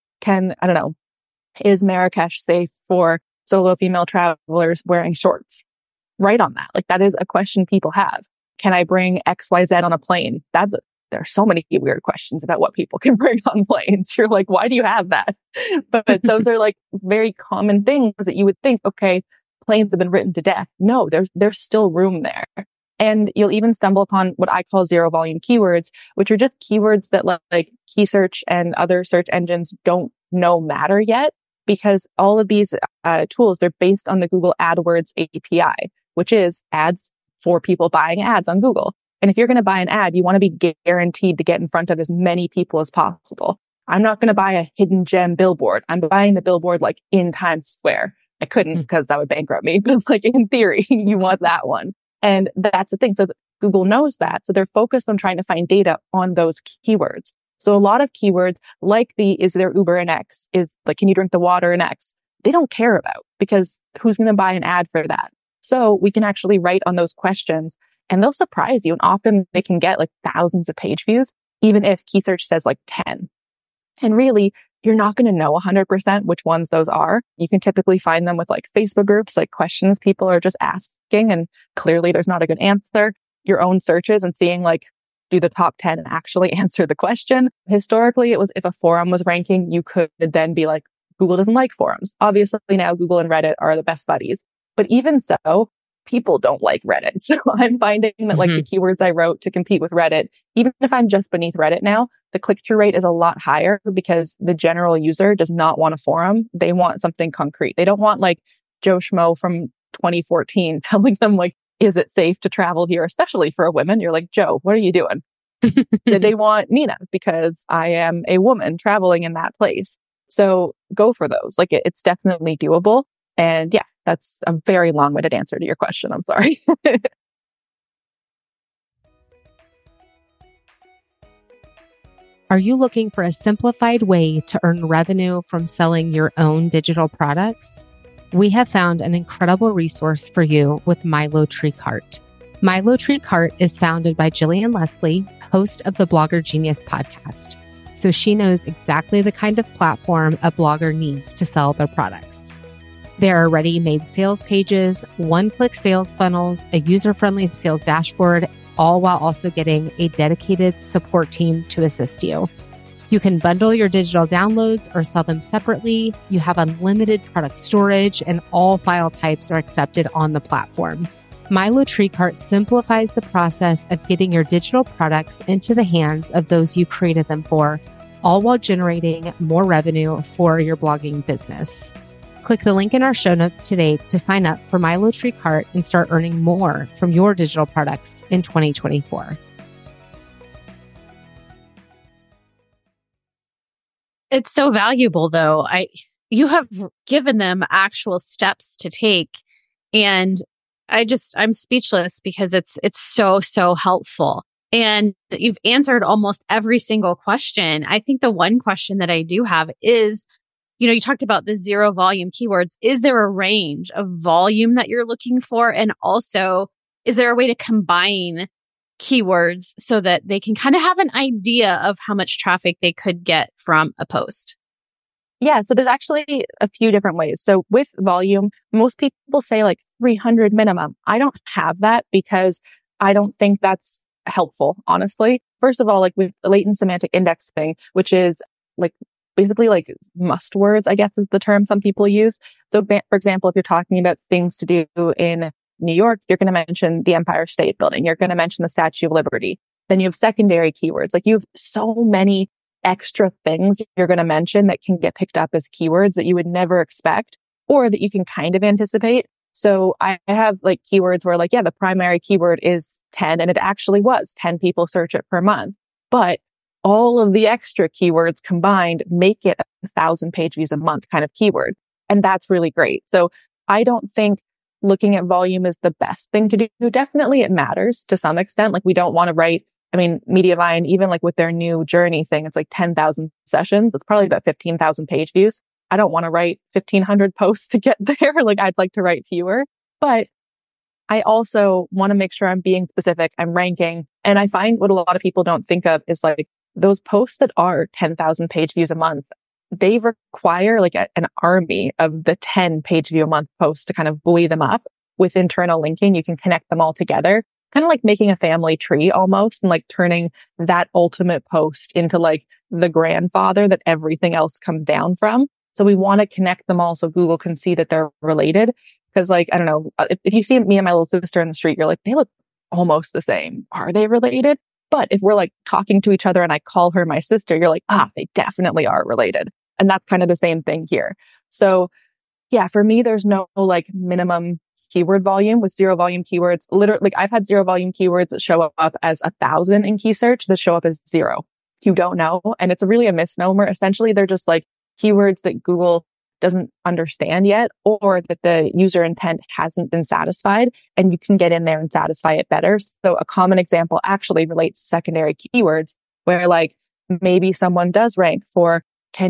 is Marrakesh safe for solo female travelers wearing shorts? Write on that. Like that is a question people have. Can I bring XYZ on a plane? There are so many weird questions about what people can bring on planes. You're like, why do you have that? But those are like very common things that you would think, okay, planes have been written to death. No, there's still room there. And you'll even stumble upon what I call zero volume keywords, which are just keywords that like KeySearch and other search engines don't know matter yet, because all of these tools, they're based on the Google AdWords API, which is ads for people buying ads on Google. And if you're going to buy an ad, you want to be guaranteed to get in front of as many people as possible. I'm not going to buy a hidden gem billboard. I'm buying the billboard like in Times Square. I couldn't because that would bankrupt me, but like in theory, you want that one. And that's the thing. So Google knows that. So they're focused on trying to find data on those keywords. So a lot of keywords like is there Uber in X? Is like, can you drink the water in X? They don't care about because who's going to buy an ad for that? So we can actually write on those questions and they'll surprise you. And often they can get like thousands of page views, even if KeySearch says like 10. And really, you're not going to know 100% which ones those are. You can typically find them with like Facebook groups, like questions people are just asking. And clearly there's not a good answer. Your own searches and seeing like, do the top 10 actually answer the question? Historically, it was if a forum was ranking, you could then be like, Google doesn't like forums. Obviously now Google and Reddit are the best buddies. But even so, people don't like Reddit. So I'm finding that like the keywords I wrote to compete with Reddit, even if I'm just beneath Reddit now, the click-through rate is a lot higher because the general user does not want a forum. They want something concrete. They don't want like Joe Schmo from 2014 telling them like, is it safe to travel here? Especially for a woman. You're like, Joe, what are you doing? They want Nina because I am a woman traveling in that place. So go for those. Like it's definitely doable. And yeah, that's a very long-winded answer to your question. I'm sorry. Are you looking for a simplified way to earn revenue from selling your own digital products? We have found an incredible resource for you with Milo Tree Cart. Milo Tree Cart is founded by Jillian Leslie, host of the Blogger Genius podcast. So she knows exactly the kind of platform a blogger needs to sell their products. There are ready-made sales pages, one-click sales funnels, a user-friendly sales dashboard, all while also getting a dedicated support team to assist you. You can bundle your digital downloads or sell them separately. You have unlimited product storage, and all file types are accepted on the platform. Milo Tree Cart simplifies the process of getting your digital products into the hands of those you created them for, all while generating more revenue for your blogging business. Click the link in our show notes today to sign up for Milo Tree Cart and start earning more from your digital products in 2024. It's so valuable though. You have given them actual steps to take, and I'm speechless because it's so helpful. And you've answered almost every single question. I think the one question that I do have is, you talked about the zero volume keywords. Is there a range of volume that you're looking for? And also, is there a way to combine keywords so that they can kind of have an idea of how much traffic they could get from a post? Yeah, so there's actually a few different ways. So with volume, most people say like 300 minimum. I don't have that because I don't think that's helpful, honestly. First of all, like with latent semantic indexing, which is like basically like must words, I guess is the term some people use. So for example, if you're talking about things to do in New York, you're going to mention the Empire State Building. You're going to mention the Statue of Liberty. Then you have secondary keywords. Like you have so many extra things you're going to mention that can get picked up as keywords that you would never expect or that you can kind of anticipate. So I have like keywords where like, yeah, the primary keyword is 10 and it actually was 10 people search it per month. But all of the extra keywords combined make it 1,000 page views a month kind of keyword. And that's really great. So I don't think looking at volume is the best thing to do. Definitely it matters to some extent. Like we don't want to write, Mediavine, even like with their new journey thing, it's like 10,000 sessions. It's probably about 15,000 page views. I don't want to write 1,500 posts to get there. Like I'd like to write fewer, but I also want to make sure I'm being specific. I'm ranking. And I find what a lot of people don't think of is like those posts that are 10,000 page views a month, they require like an army of the 10 page view a month posts to kind of buoy them up. With internal linking, you can connect them all together, kind of like making a family tree almost, and like turning that ultimate post into like the grandfather that everything else comes down from. So we want to connect them all so Google can see that they're related. Because like, I don't know, if you see me and my little sister in the street, you're like, they look almost the same. Are they related? But if we're like talking to each other and I call her my sister, you're like, they definitely are related. And that's kind of the same thing here. So yeah, for me, there's no like minimum keyword volume with zero volume keywords. Literally, like I've had zero volume keywords that show up as 1,000 in key search that show up as zero. You don't know. And it's really a misnomer. Essentially, they're just like keywords that Google doesn't understand yet, or that the user intent hasn't been satisfied, and you can get in there and satisfy it better. So a common example actually relates to secondary keywords where like maybe someone does rank for,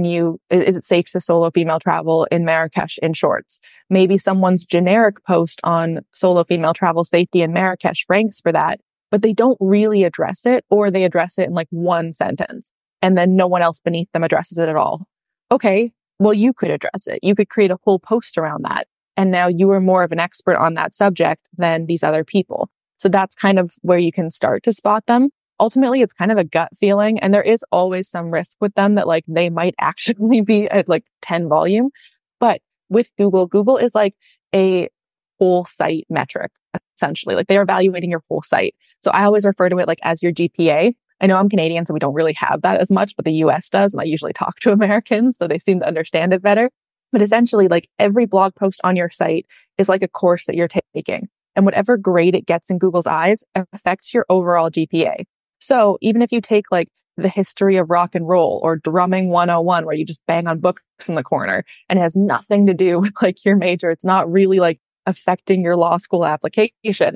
is it safe to solo female travel in Marrakesh in shorts? Maybe someone's generic post on solo female travel safety in Marrakesh ranks for that, but they don't really address it, or they address it in like one sentence and then no one else beneath them addresses it at all. Okay. Well, you could address it. You could create a whole post around that. And now you are more of an expert on that subject than these other people. So that's kind of where you can start to spot them. Ultimately, it's kind of a gut feeling. And there is always some risk with them that like they might actually be at like 10 volume. But with Google is like a whole site metric, essentially. Like they are evaluating your whole site. So I always refer to it like as your GPA. I know I'm Canadian, so we don't really have that as much, but the US does. And I usually talk to Americans, so they seem to understand it better. But essentially, like every blog post on your site is like a course that you're taking. And whatever grade it gets in Google's eyes affects your overall GPA. So even if you take like the history of rock and roll or drumming 101, where you just bang on books in the corner and it has nothing to do with like your major, it's not really like affecting your law school application.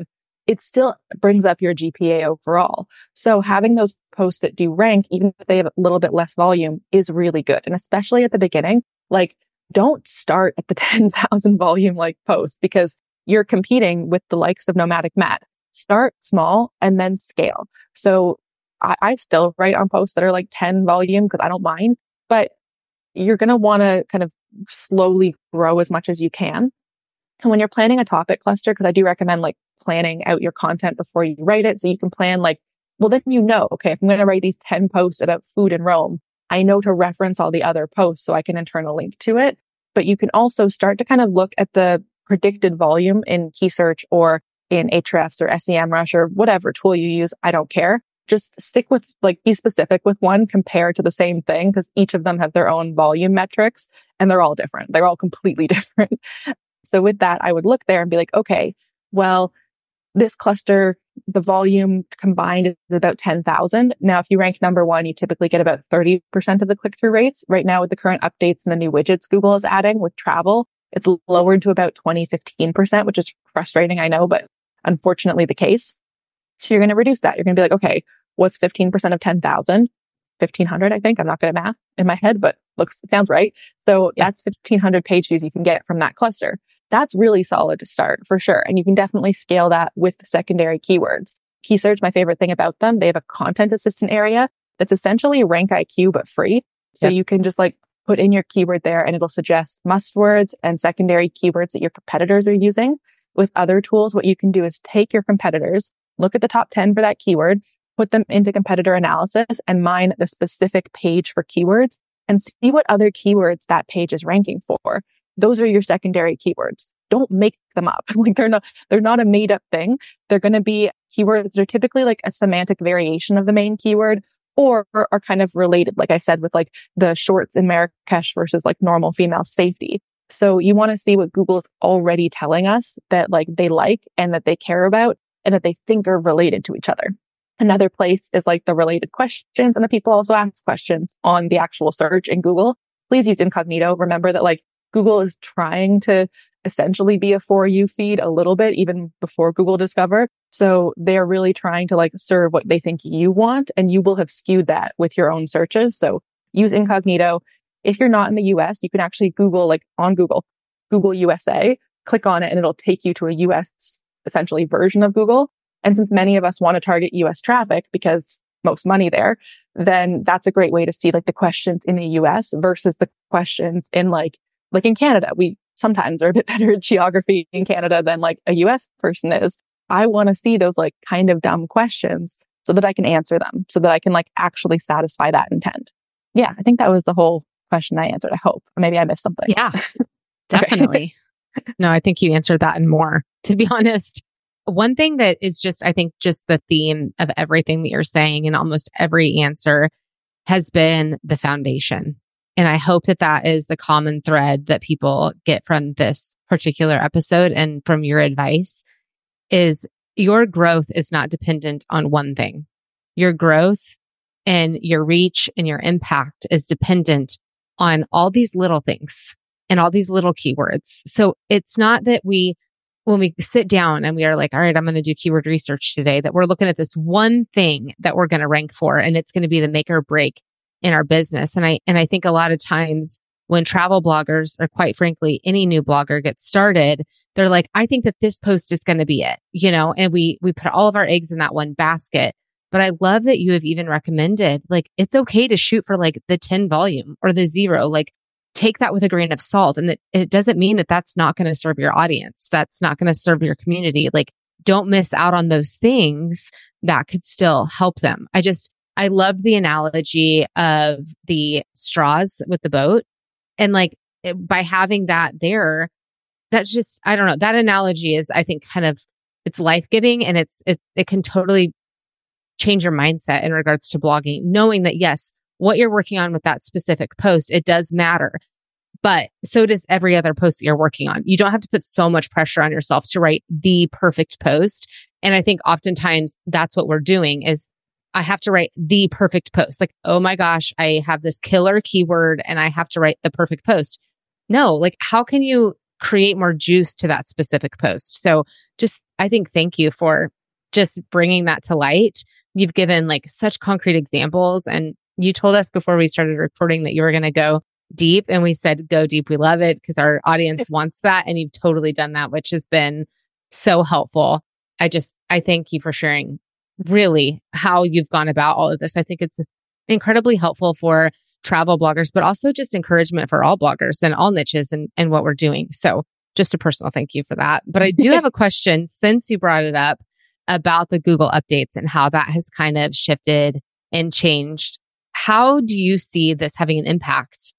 it still brings up your GPA overall. So having those posts that do rank, even if they have a little bit less volume, is really good. And especially at the beginning, like don't start at the 10,000 volume like posts because you're competing with the likes of Nomadic Matt. Start small and then scale. So I still write on posts that are like 10 volume because I don't mind, but you're going to want to kind of slowly grow as much as you can. And when you're planning a topic cluster, because I do recommend like planning out your content before you write it. So you can plan like, well, then okay, if I'm going to write these 10 posts about food in Rome, I know to reference all the other posts so I can internal link to it. But you can also start to kind of look at the predicted volume in Keysearch or in Ahrefs or SEMrush or whatever tool you use. I don't care. Just stick with be specific with one compared to the same thing because each of them have their own volume metrics and they're all different. They're all completely different. So with that, I would look there and be like, okay, well, this cluster, the volume combined is about 10,000. Now, if you rank number one, you typically get about 30% of the click-through rates. Right now, with the current updates and the new widgets Google is adding with travel, it's lowered to about 15%, which is frustrating, I know, but unfortunately the case. So you're going to reduce that. You're going to be like, okay, what's 15% of 10,000? 1,500, I think. I'm not good at math in my head, but sounds right. So that's 1,500 page views you can get from that cluster. That's really solid to start for sure. And you can definitely scale that with the secondary keywords. Keysearch, my favorite thing about them, they have a content assistant area that's essentially Rank IQ, but free. So you can just put in your keyword there and it'll suggest must words and secondary keywords that your competitors are using. With other tools, what you can do is take your competitors, look at the top 10 for that keyword, put them into competitor analysis and mine the specific page for keywords and see what other keywords that page is ranking for. Those are your secondary keywords. Don't make them up. They're not a made up thing. They're going to be keywords that are typically a semantic variation of the main keyword or are kind of related, like I said, with the shorts in Marrakesh versus normal female safety. So you want to see what Google's already telling us that they like and that they care about and that they think are related to each other. Another place is the related questions. And the people also ask questions on the actual search in Google. Please use incognito. Remember that Google is trying to essentially be a For You feed a little bit, even before Google Discover. So they're really trying to serve what they think you want, and you will have skewed that with your own searches. So use incognito. If you're not in the US, you can actually Google, on Google USA, click on it, and it'll take you to a US essentially version of Google. And since many of us want to target US traffic because most money there, then that's a great way to see the questions in the US versus the questions in in Canada. We sometimes are a bit better at geography in Canada than a US person is. I want to see those kind of dumb questions so that I can answer them, so that I can actually satisfy that intent. Yeah, I think that was the whole question I answered. I hope. Maybe I missed something. Yeah, definitely. No, I think you answered that and more, to be honest. One thing that is I think the theme of everything that you're saying and almost every answer has been the foundation. And I hope that is the common thread that people get from this particular episode and from your advice is your growth is not dependent on one thing. Your growth and your reach and your impact is dependent on all these little things and all these little keywords. So it's not that when we sit down and we are all right, I'm going to do keyword research today, that we're looking at this one thing that we're going to rank for, and it's going to be the make or break in our business. And I think a lot of times when travel bloggers, or quite frankly, any new blogger gets started, they're I think that this post is going to be it, and we put all of our eggs in that one basket. But I love that you have even recommended, it's okay to shoot for the 10 volume or the 0, take that with a grain of salt. And it doesn't mean that that's not going to serve your audience. That's not going to serve your community. Don't miss out on those things that could still help them. I loved the analogy of the straws with the boat. And by having that there, that's I don't know, that analogy is, I think, kind of, it's life-giving, and it can totally change your mindset in regards to blogging, knowing that yes, what you're working on with that specific post, it does matter. But so does every other post that you're working on. You don't have to put so much pressure on yourself to write the perfect post. And I think oftentimes that's what we're doing is I have to write the perfect post. Oh my gosh, I have this killer keyword and I have to write the perfect post. No, how can you create more juice to that specific post? So I think thank you for just bringing that to light. You've given like such concrete examples, and you told us before we started recording that you were going to go deep, and we said, go deep. We love it because our audience wants that. And you've totally done that, which has been so helpful. I thank you for sharing really how you've gone about all of this. I think it's incredibly helpful for travel bloggers, but also just encouragement for all bloggers and all niches and what we're doing. So just a personal thank you for that. But I do have a question since you brought it up about the Google updates and how that has kind of shifted and changed. How do you see this having an impact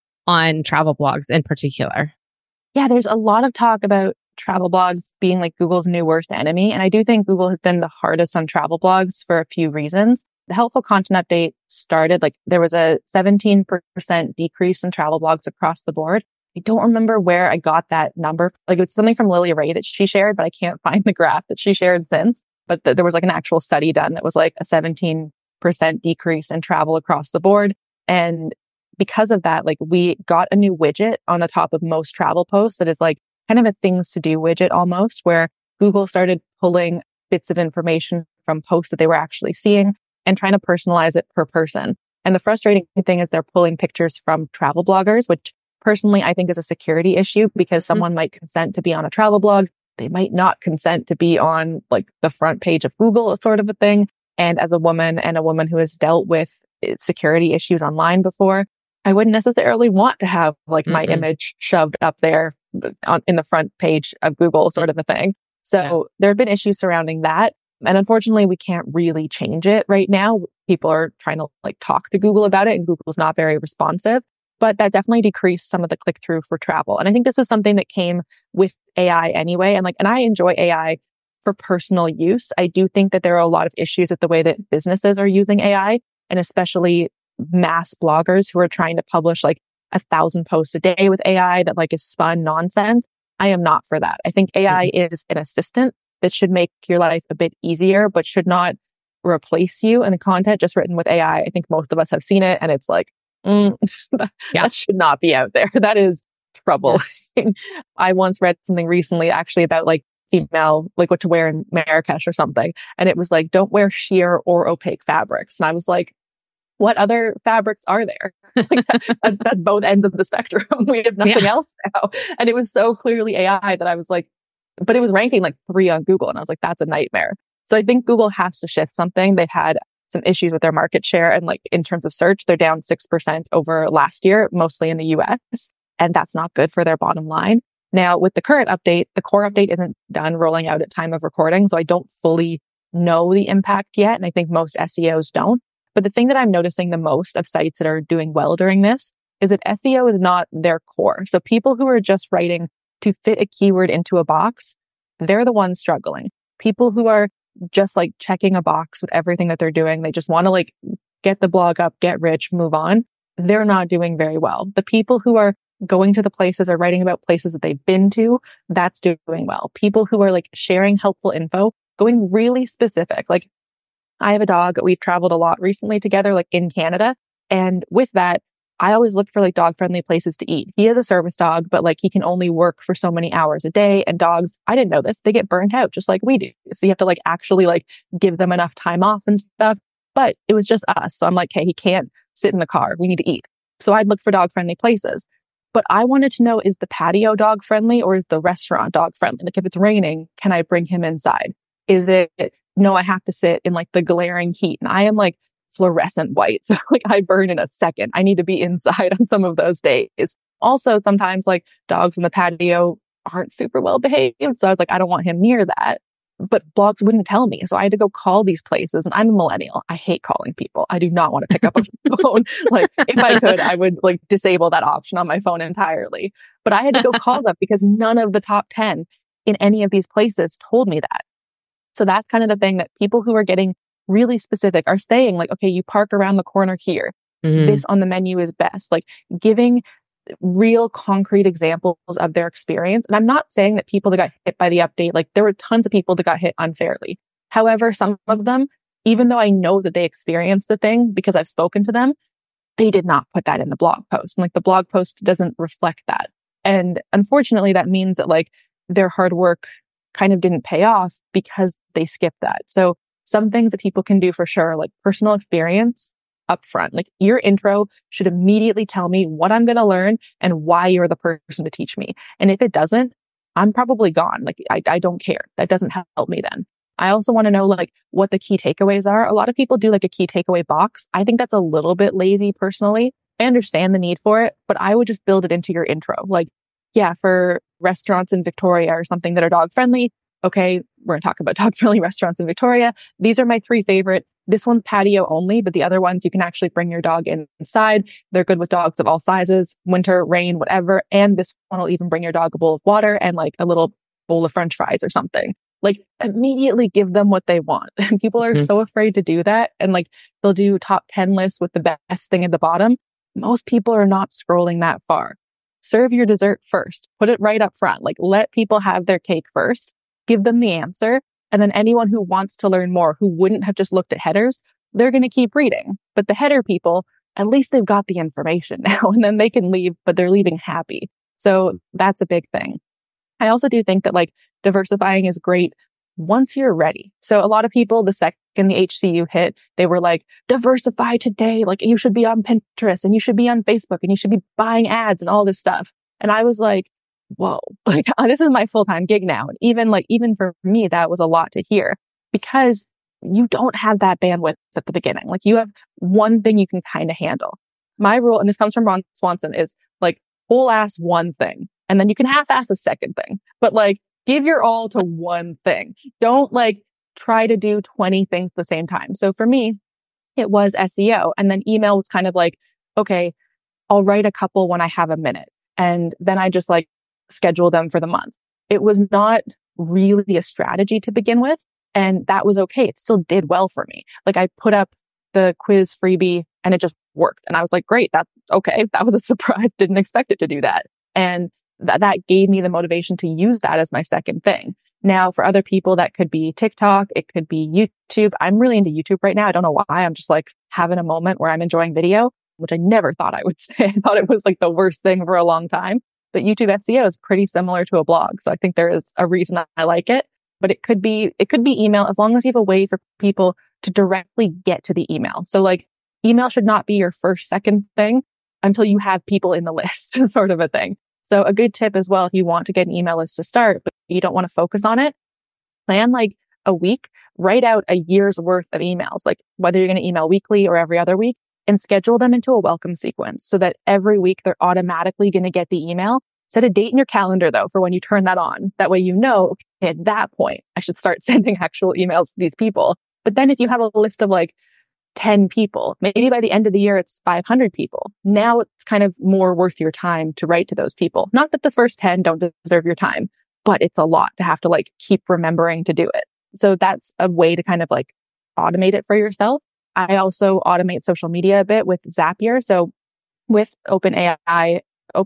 on travel blogs in particular? Yeah, there's a lot of talk about travel blogs being like Google's new worst enemy. And I do think Google has been the hardest on travel blogs for a few reasons. The helpful content update started, like there was a 17% decrease in travel blogs across the board. I don't remember where I got that number. Like it was something from Lily Ray that she shared, but I can't find the graph that she shared since. But there was like an actual study done that was like a 17% decrease in travel across the board. And because of that, like we got a new widget on the top of most travel posts that is like kind of a things to do widget almost, where Google started pulling bits of information from posts that they were actually seeing and trying to personalize it per person. And the frustrating thing is they're pulling pictures from travel bloggers, which personally I think is a security issue because someone might consent to be on a travel blog. They might not consent to be on like the front page of Google, sort of a thing. And as a woman and a woman who has dealt with security issues online before, I wouldn't necessarily want to have like my image shoved up there in the front page of Google, sort of a thing. So there have been issues surrounding that. And unfortunately, we can't really change it right now. People are trying to like talk to Google about it and Google's not very responsive. But that definitely decreased some of the click through for travel. And I think this is something that came with AI anyway. And I enjoy AI for personal use. I do think that there are a lot of issues with the way that businesses are using AI, and especially mass bloggers who are trying to publish like 1,000 posts a day with AI that like is spun nonsense. I am not for that. I think AI is an assistant that should make your life a bit easier, but should not replace you. And the content just written with AI, I think most of us have seen it. And it's like, that should not be out there. That is trouble. Yes. I once read something recently actually about like female, like what to wear in Marrakesh or something. And it was like, don't wear sheer or opaque fabrics. And I was like, what other fabrics are there? Like that's both ends of the spectrum. We have nothing else now. And it was so clearly AI that I was like, but it was ranking like 3 on Google. And I was like, that's a nightmare. So I think Google has to shift something. They've had some issues with their market share. And like in terms of search, they're down 6% over last year, mostly in the US. And that's not good for their bottom line. Now with the current update, the core update isn't done rolling out at time of recording. So I don't fully know the impact yet. And I think most SEOs don't. But the thing that I'm noticing the most of sites that are doing well during this is that SEO is not their core. So people who are just writing to fit a keyword into a box, they're the ones struggling. People who are just like checking a box with everything that they're doing, they just want to like get the blog up, get rich, move on. They're not doing very well. The people who are going to the places or writing about places that they've been to, that's doing well. People who are like sharing helpful info, going really specific. Like I have a dog. We've traveled a lot recently together, like in Canada. And with that, I always look for like dog friendly places to eat. He is a service dog, but like he can only work for so many hours a day. And dogs, I didn't know this, they get burnt out just like we do. So you have to like actually like give them enough time off and stuff. But it was just us. So I'm like, hey, he can't sit in the car. We need to eat. So I'd look for dog friendly places. But I wanted to know, is the patio dog friendly or is the restaurant dog friendly? Like if it's raining, can I bring him inside? Is it, no, I have to sit in like the glaring heat. And I am like fluorescent white. So like I burn in a second. I need to be inside on some of those days. Also, sometimes like dogs in the patio aren't super well behaved. So I was like, I don't want him near that. But blogs wouldn't tell me. So I had to go call these places. And I'm a millennial. I hate calling people. I do not want to pick up a phone. Like if I could, I would like disable that option on my phone entirely. But I had to go call them because none of the top 10 in any of these places told me that. So that's kind of the thing that people who are getting really specific are saying like, okay, you park around the corner here. This on the menu is best. Like giving real concrete examples of their experience. And I'm not saying that people that got hit by the update, like there were tons of people that got hit unfairly. However, some of them, even though I know that they experienced the thing because I've spoken to them, they did not put that in the blog post. And like the blog post doesn't reflect that. And unfortunately, that means that like their hard work kind of didn't pay off because they skipped that. So some things that people can do for sure, like personal experience upfront, like your intro should immediately tell me what I'm going to learn and why you're the person to teach me. And if it doesn't, I'm probably gone. Like I don't care. That doesn't help me then. I also want to know like what the key takeaways are. A lot of people do like a key takeaway box. I think that's a little bit lazy personally. I understand the need for it, but I would just build it into your intro. Like, yeah, for restaurants in Victoria or something that are dog friendly. Okay, we're going to talk about dog friendly restaurants in Victoria. These are my 3 favorite. This one's patio only, but the other ones you can actually bring your dog inside. They're good with dogs of all sizes, winter, rain, whatever. And this one will even bring your dog a bowl of water and like a little bowl of French fries or something. Like immediately give them what they want. And people are so afraid to do that. And like they'll do top 10 lists with the best thing at the bottom. Most people are not scrolling that far. Serve your dessert first. Put it right up front. Like let people have their cake first. Give them the answer. And then anyone who wants to learn more, who wouldn't have just looked at headers, they're going to keep reading. But the header people, at least they've got the information now and then they can leave, but they're leaving happy. So that's a big thing. I also do think that like diversifying is great once you're ready. So a lot of people, the second the HCU hit, they were like, diversify today. Like you should be on Pinterest and you should be on Facebook and you should be buying ads and all this stuff. And I was like, whoa, like this is my full-time gig now. And even for me, that was a lot to hear because you don't have that bandwidth at the beginning. Like you have one thing you can kind of handle. My rule, and this comes from Ron Swanson, is like whole ass one thing. And then you can half-ass a second thing, but like give your all to one thing. Don't like try to do 20 things at the same time. So for me, it was SEO. And then email was kind of like, okay, I'll write a couple when I have a minute. And then I just like schedule them for the month. It was not really a strategy to begin with. And that was okay. It still did well for me. Like I put up the quiz freebie and it just worked. And I was like, great, that's okay. That was a surprise. Didn't expect it to do that. And that gave me the motivation to use that as my second thing. Now, for other people, that could be TikTok. It could be YouTube. I'm really into YouTube right now. I don't know why. I'm just like having a moment where I'm enjoying video, which I never thought I would say. I thought it was like the worst thing for a long time. But YouTube SEO is pretty similar to a blog. So I think there is a reason I like it. But it could be email as long as you have a way for people to directly get to the email. So like email should not be your first, second thing until you have people in the list, sort of a thing. So a good tip as well, if you want to get an email list to start, but you don't want to focus on it, plan like a week, write out a year's worth of emails, like whether you're going to email weekly or every other week, and schedule them into a welcome sequence so that every week they're automatically going to get the email. Set a date in your calendar though, for when you turn that on. That way, you know, okay, at that point, I should start sending actual emails to these people. But then if you have a list of like 10 people, maybe by the end of the year, it's 500 people. Now it's kind of more worth your time to write to those people. Not that the first 10 don't deserve your time, but it's a lot to have to like keep remembering to do it. So that's a way to kind of like automate it for yourself. I also automate social media a bit with Zapier. So with OpenAI's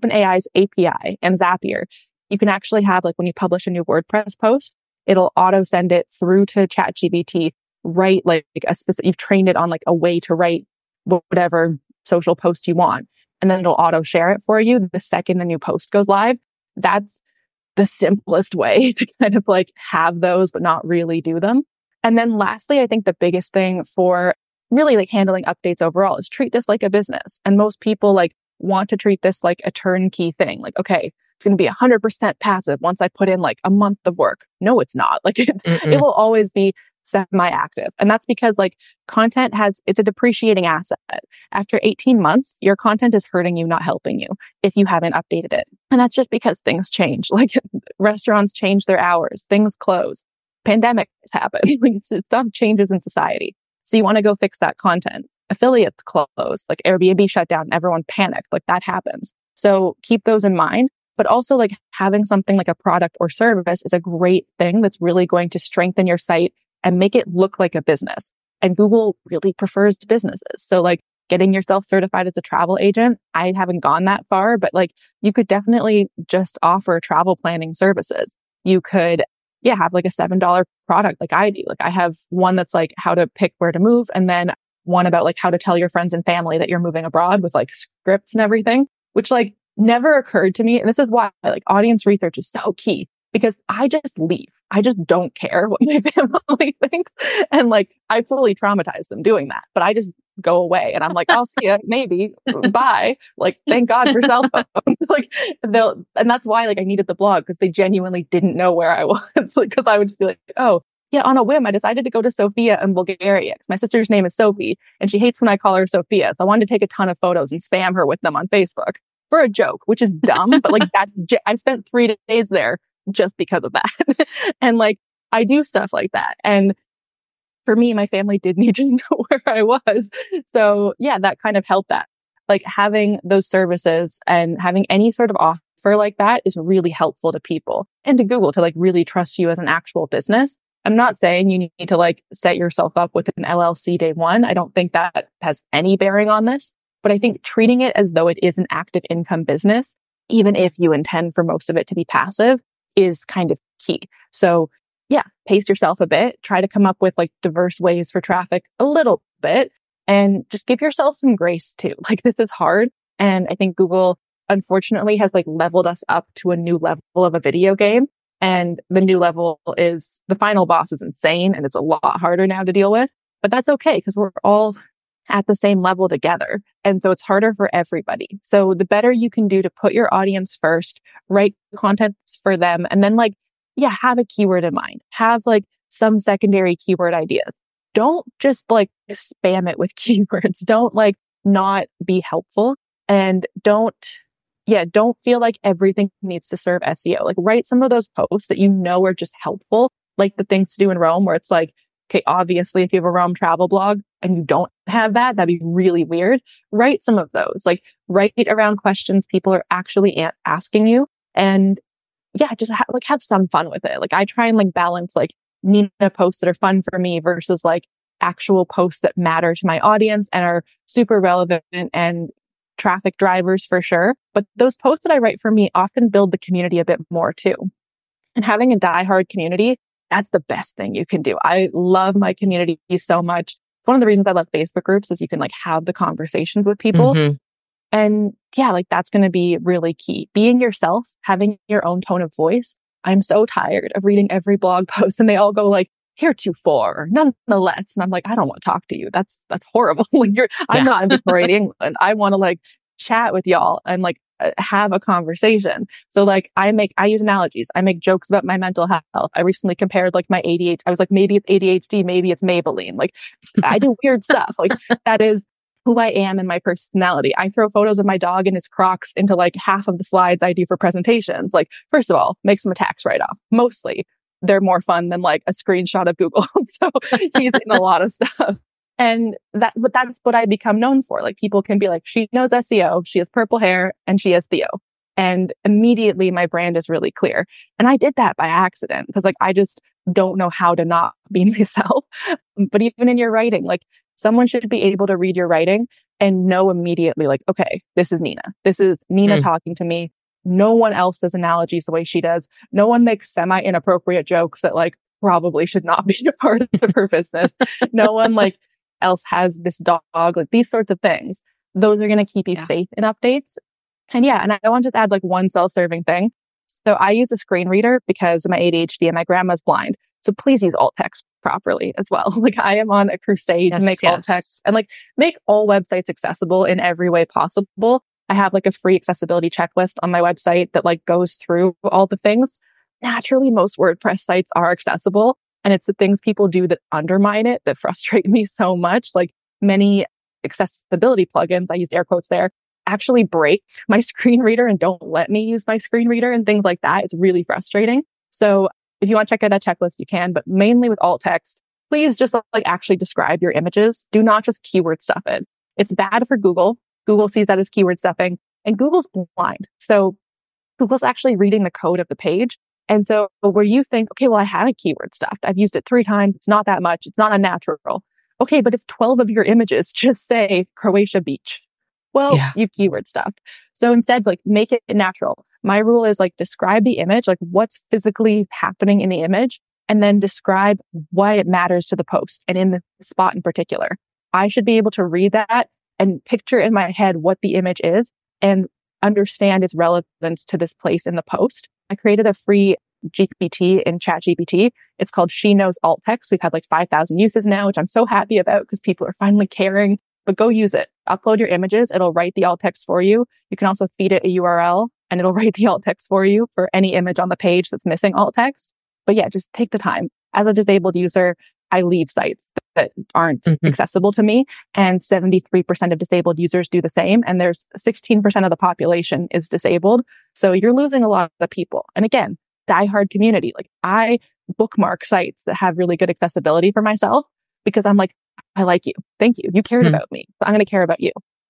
API and Zapier, you can actually have like when you publish a new WordPress post, it'll auto send it through to ChatGPT, write like a specific, you've trained it on like a way to write whatever social post you want. And then it'll auto share it for you the second the new post goes live. That's the simplest way to kind of like have those, but not really do them. And then lastly, I think the biggest thing for really like handling updates overall is treat this like a business. And most people like want to treat this like a turnkey thing. Like, okay, it's going to be 100% passive once I put in like a month of work. No, it's not. Like it will always be semi-active. And that's because like content it's a depreciating asset. After 18 months, your content is hurting you, not helping you if you haven't updated it. And that's just because things change. Like restaurants change their hours, things close, pandemics happen, like stuff changes in society. So you want to go fix that content. Affiliates close, like Airbnb shut down, everyone panicked, like that happens. So keep those in mind. But also like having something like a product or service is a great thing that's really going to strengthen your site and make it look like a business. And Google really prefers businesses. So like getting yourself certified as a travel agent, I haven't gone that far, but like you could definitely just offer travel planning services. You could, have like a $7 product like I do. Like I have one that's like how to pick where to move, and then one about like how to tell your friends and family that you're moving abroad with like scripts and everything, which like never occurred to me. And this is why like audience research is so key, because I just leave. I just don't care what my family thinks. And like, I fully traumatized them doing that, but I just go away and I'm like, I'll see you, maybe, bye. Like, thank God for cell phones. Like, and that's why like I needed the blog, because they genuinely didn't know where I was. Like, because I would just be like, oh, yeah, on a whim, I decided to go to Sofia in Bulgaria because my sister's name is Sophie and she hates when I call her Sophia. So I wanted to take a ton of photos and spam her with them on Facebook for a joke, which is dumb. But like I spent 3 days there just because of that. And like, I do stuff like that. And for me, my family did need to know where I was. So yeah, that kind of helped that. Like having those services and having any sort of offer like that is really helpful to people and to Google to like really trust you as an actual business. I'm not saying you need to like set yourself up with an LLC day one. I don't think that has any bearing on this, but I think treating it as though it is an active income business, even if you intend for most of it to be passive, is kind of key. So yeah, pace yourself a bit, try to come up with like diverse ways for traffic a little bit, and just give yourself some grace too. Like this is hard. And I think Google unfortunately has like leveled us up to a new level of a video game. And the new level is the final boss is insane and it's a lot harder now to deal with, but that's okay because we're all at the same level together. And so it's harder for everybody. So the better you can do to put your audience first, write content for them, and then like, yeah, have a keyword in mind, have like some secondary keyword ideas. Don't just like spam it with keywords. Don't like not be helpful, and don't feel like everything needs to serve SEO. Like write some of those posts that you know are just helpful, like the things to do in Rome, where it's like, okay, obviously if you have a Rome travel blog and you don't have that, that'd be really weird. Write some of those, like write around questions people are actually asking you. And yeah, just have some fun with it. Like I try and like balance like Nina posts that are fun for me versus like actual posts that matter to my audience and are super relevant and traffic drivers for sure. But those posts that I write for me often build the community a bit more too. And having a diehard community, that's the best thing you can do. I love my community so much. One of the reasons I love Facebook groups is you can like have the conversations with people. Mm-hmm. And yeah, like that's going to be really key. Being yourself, having your own tone of voice. I'm so tired of reading every blog post and they all go like, heretofore, nonetheless. And I'm like, I don't want to talk to you. That's horrible. Like I'm not in Victorian England. I want to like chat with y'all and like have a conversation. So like I use analogies. I make jokes about my mental health. I recently compared like my ADHD. I was like, maybe it's ADHD, maybe it's Maybelline. Like I do weird stuff. Like that is who I am and my personality. I throw photos of my dog and his Crocs into like half of the slides I do for presentations. Like, first of all, make some attacks right off. Mostly they're more fun than like a screenshot of Google. So he's in a lot of stuff. And that's what I become known for. Like people can be like, she knows SEO, she has purple hair, and she has Theo. And immediately my brand is really clear. And I did that by accident because like I just don't know how to not be myself. But even in your writing, like someone should be able to read your writing and know immediately like, okay, this is Nina. This is Nina talking to me. No one else does analogies the way she does. No one makes semi-inappropriate jokes that like probably should not be a part of her business. No one like else has this dog, like these sorts of things. Those are going to keep you safe in updates. And yeah, and I wanted to add like one self-serving thing. So I use a screen reader because of my ADHD and my grandma's blind. So please use alt text properly as well. Like I am on a crusade to make alt text and like make all websites accessible in every way possible. I have like a free accessibility checklist on my website that like goes through all the things. Naturally, most WordPress sites are accessible, and it's the things people do that undermine it that frustrate me so much. Like many accessibility plugins, I used air quotes there, actually break my screen reader and don't let me use my screen reader and things like that. It's really frustrating. So if you want to check out that checklist, you can, but mainly with alt text, please just like actually describe your images. Do not just keyword stuff it. It's bad for Google. Google sees that as keyword stuffing, and Google's blind. So Google's actually reading the code of the page. And so where you think, okay, well, I haven't keyword stuffed. I've used it 3 times. It's not that much. It's not unnatural. Okay, but if 12 of your images just say Croatia beach, well, you've keyword stuffed. So instead, like make it natural. My rule is like describe the image, like what's physically happening in the image, and then describe why it matters to the post and in the spot in particular. I should be able to read that and picture in my head what the image is and understand its relevance to this place in the post. I created a free GPT in ChatGPT. It's called She Knows Alt Text. We've had like 5,000 uses now, which I'm so happy about because people are finally caring. But go use it. Upload your images. It'll write the alt text for you. You can also feed it a URL and it'll write the alt text for you for any image on the page that's missing alt text. But yeah, just take the time. As a disabled user, I leave sites that aren't accessible to me. And 73% of disabled users do the same. And there's 16% of the population is disabled. So you're losing a lot of people. And again, diehard community. Like I bookmark sites that have really good accessibility for myself because I'm like, I like you. Thank you. You cared about me. But I'm going to care about you.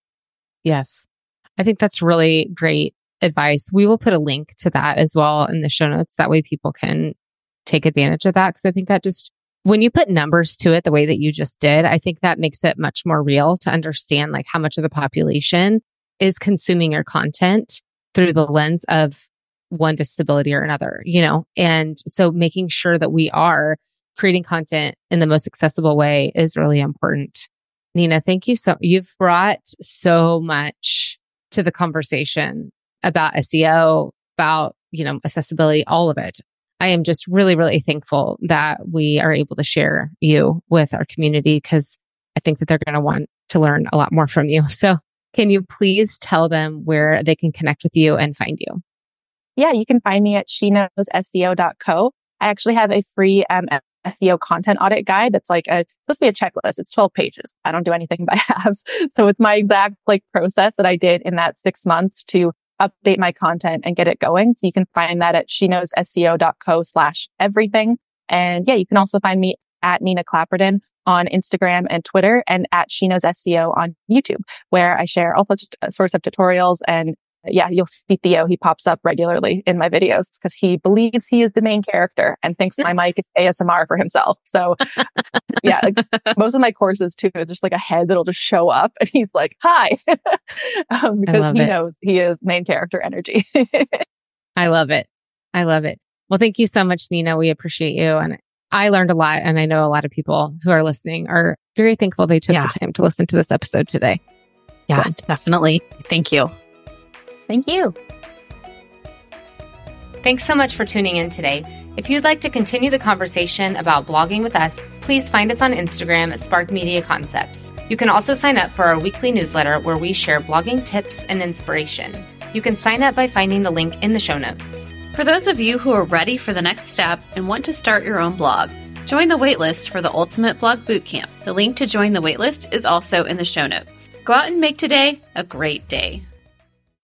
Yes. I think that's really great advice. We will put a link to that as well in the show notes. That way people can take advantage of that. Because I think that just, when you put numbers to it the way that you just did, I think that makes it much more real to understand like how much of the population is consuming your content through the lens of one disability or another, you know? And so making sure that we are creating content in the most accessible way is really important. Nina, thank you. You've brought so much to the conversation about SEO, about, you know, accessibility, all of it. I am just really, really thankful that we are able to share you with our community because I think that they're going to want to learn a lot more from you. So can you please tell them where they can connect with you and find you? Yeah, you can find me at sheknowsseo.co. I actually have a free SEO content audit guide that's like supposed to be a checklist. It's 12 pages. I don't do anything by halves. So it's my exact like process that I did in that 6 months to update my content and get it going. So you can find that at sheknowsseo.co/everything. And yeah, you can also find me at Nina Clapperton on Instagram and Twitter and at She Knows SEO on YouTube, where I share all sorts of tutorials. And yeah, you'll see Theo. He pops up regularly in my videos because he believes he is the main character and thinks my mic is ASMR for himself. So yeah, like, most of my courses too, is just like a head that'll just show up and he's like, hi, because he knows he is main character energy. I love it. I love it. Well, thank you so much, Nina. We appreciate you. And I learned a lot. And I know a lot of people who are listening are very thankful they took the time to listen to this episode today. Yeah, so. Definitely. Thank you. Thank you. Thanks so much for tuning in today. If you'd like to continue the conversation about blogging with us, please find us on Instagram at Spark Media Concepts. You can also sign up for our weekly newsletter where we share blogging tips and inspiration. You can sign up by finding the link in the show notes. For those of you who are ready for the next step and want to start your own blog, join the waitlist for the Ultimate Blog Bootcamp. The link to join the waitlist is also in the show notes. Go out and make today a great day.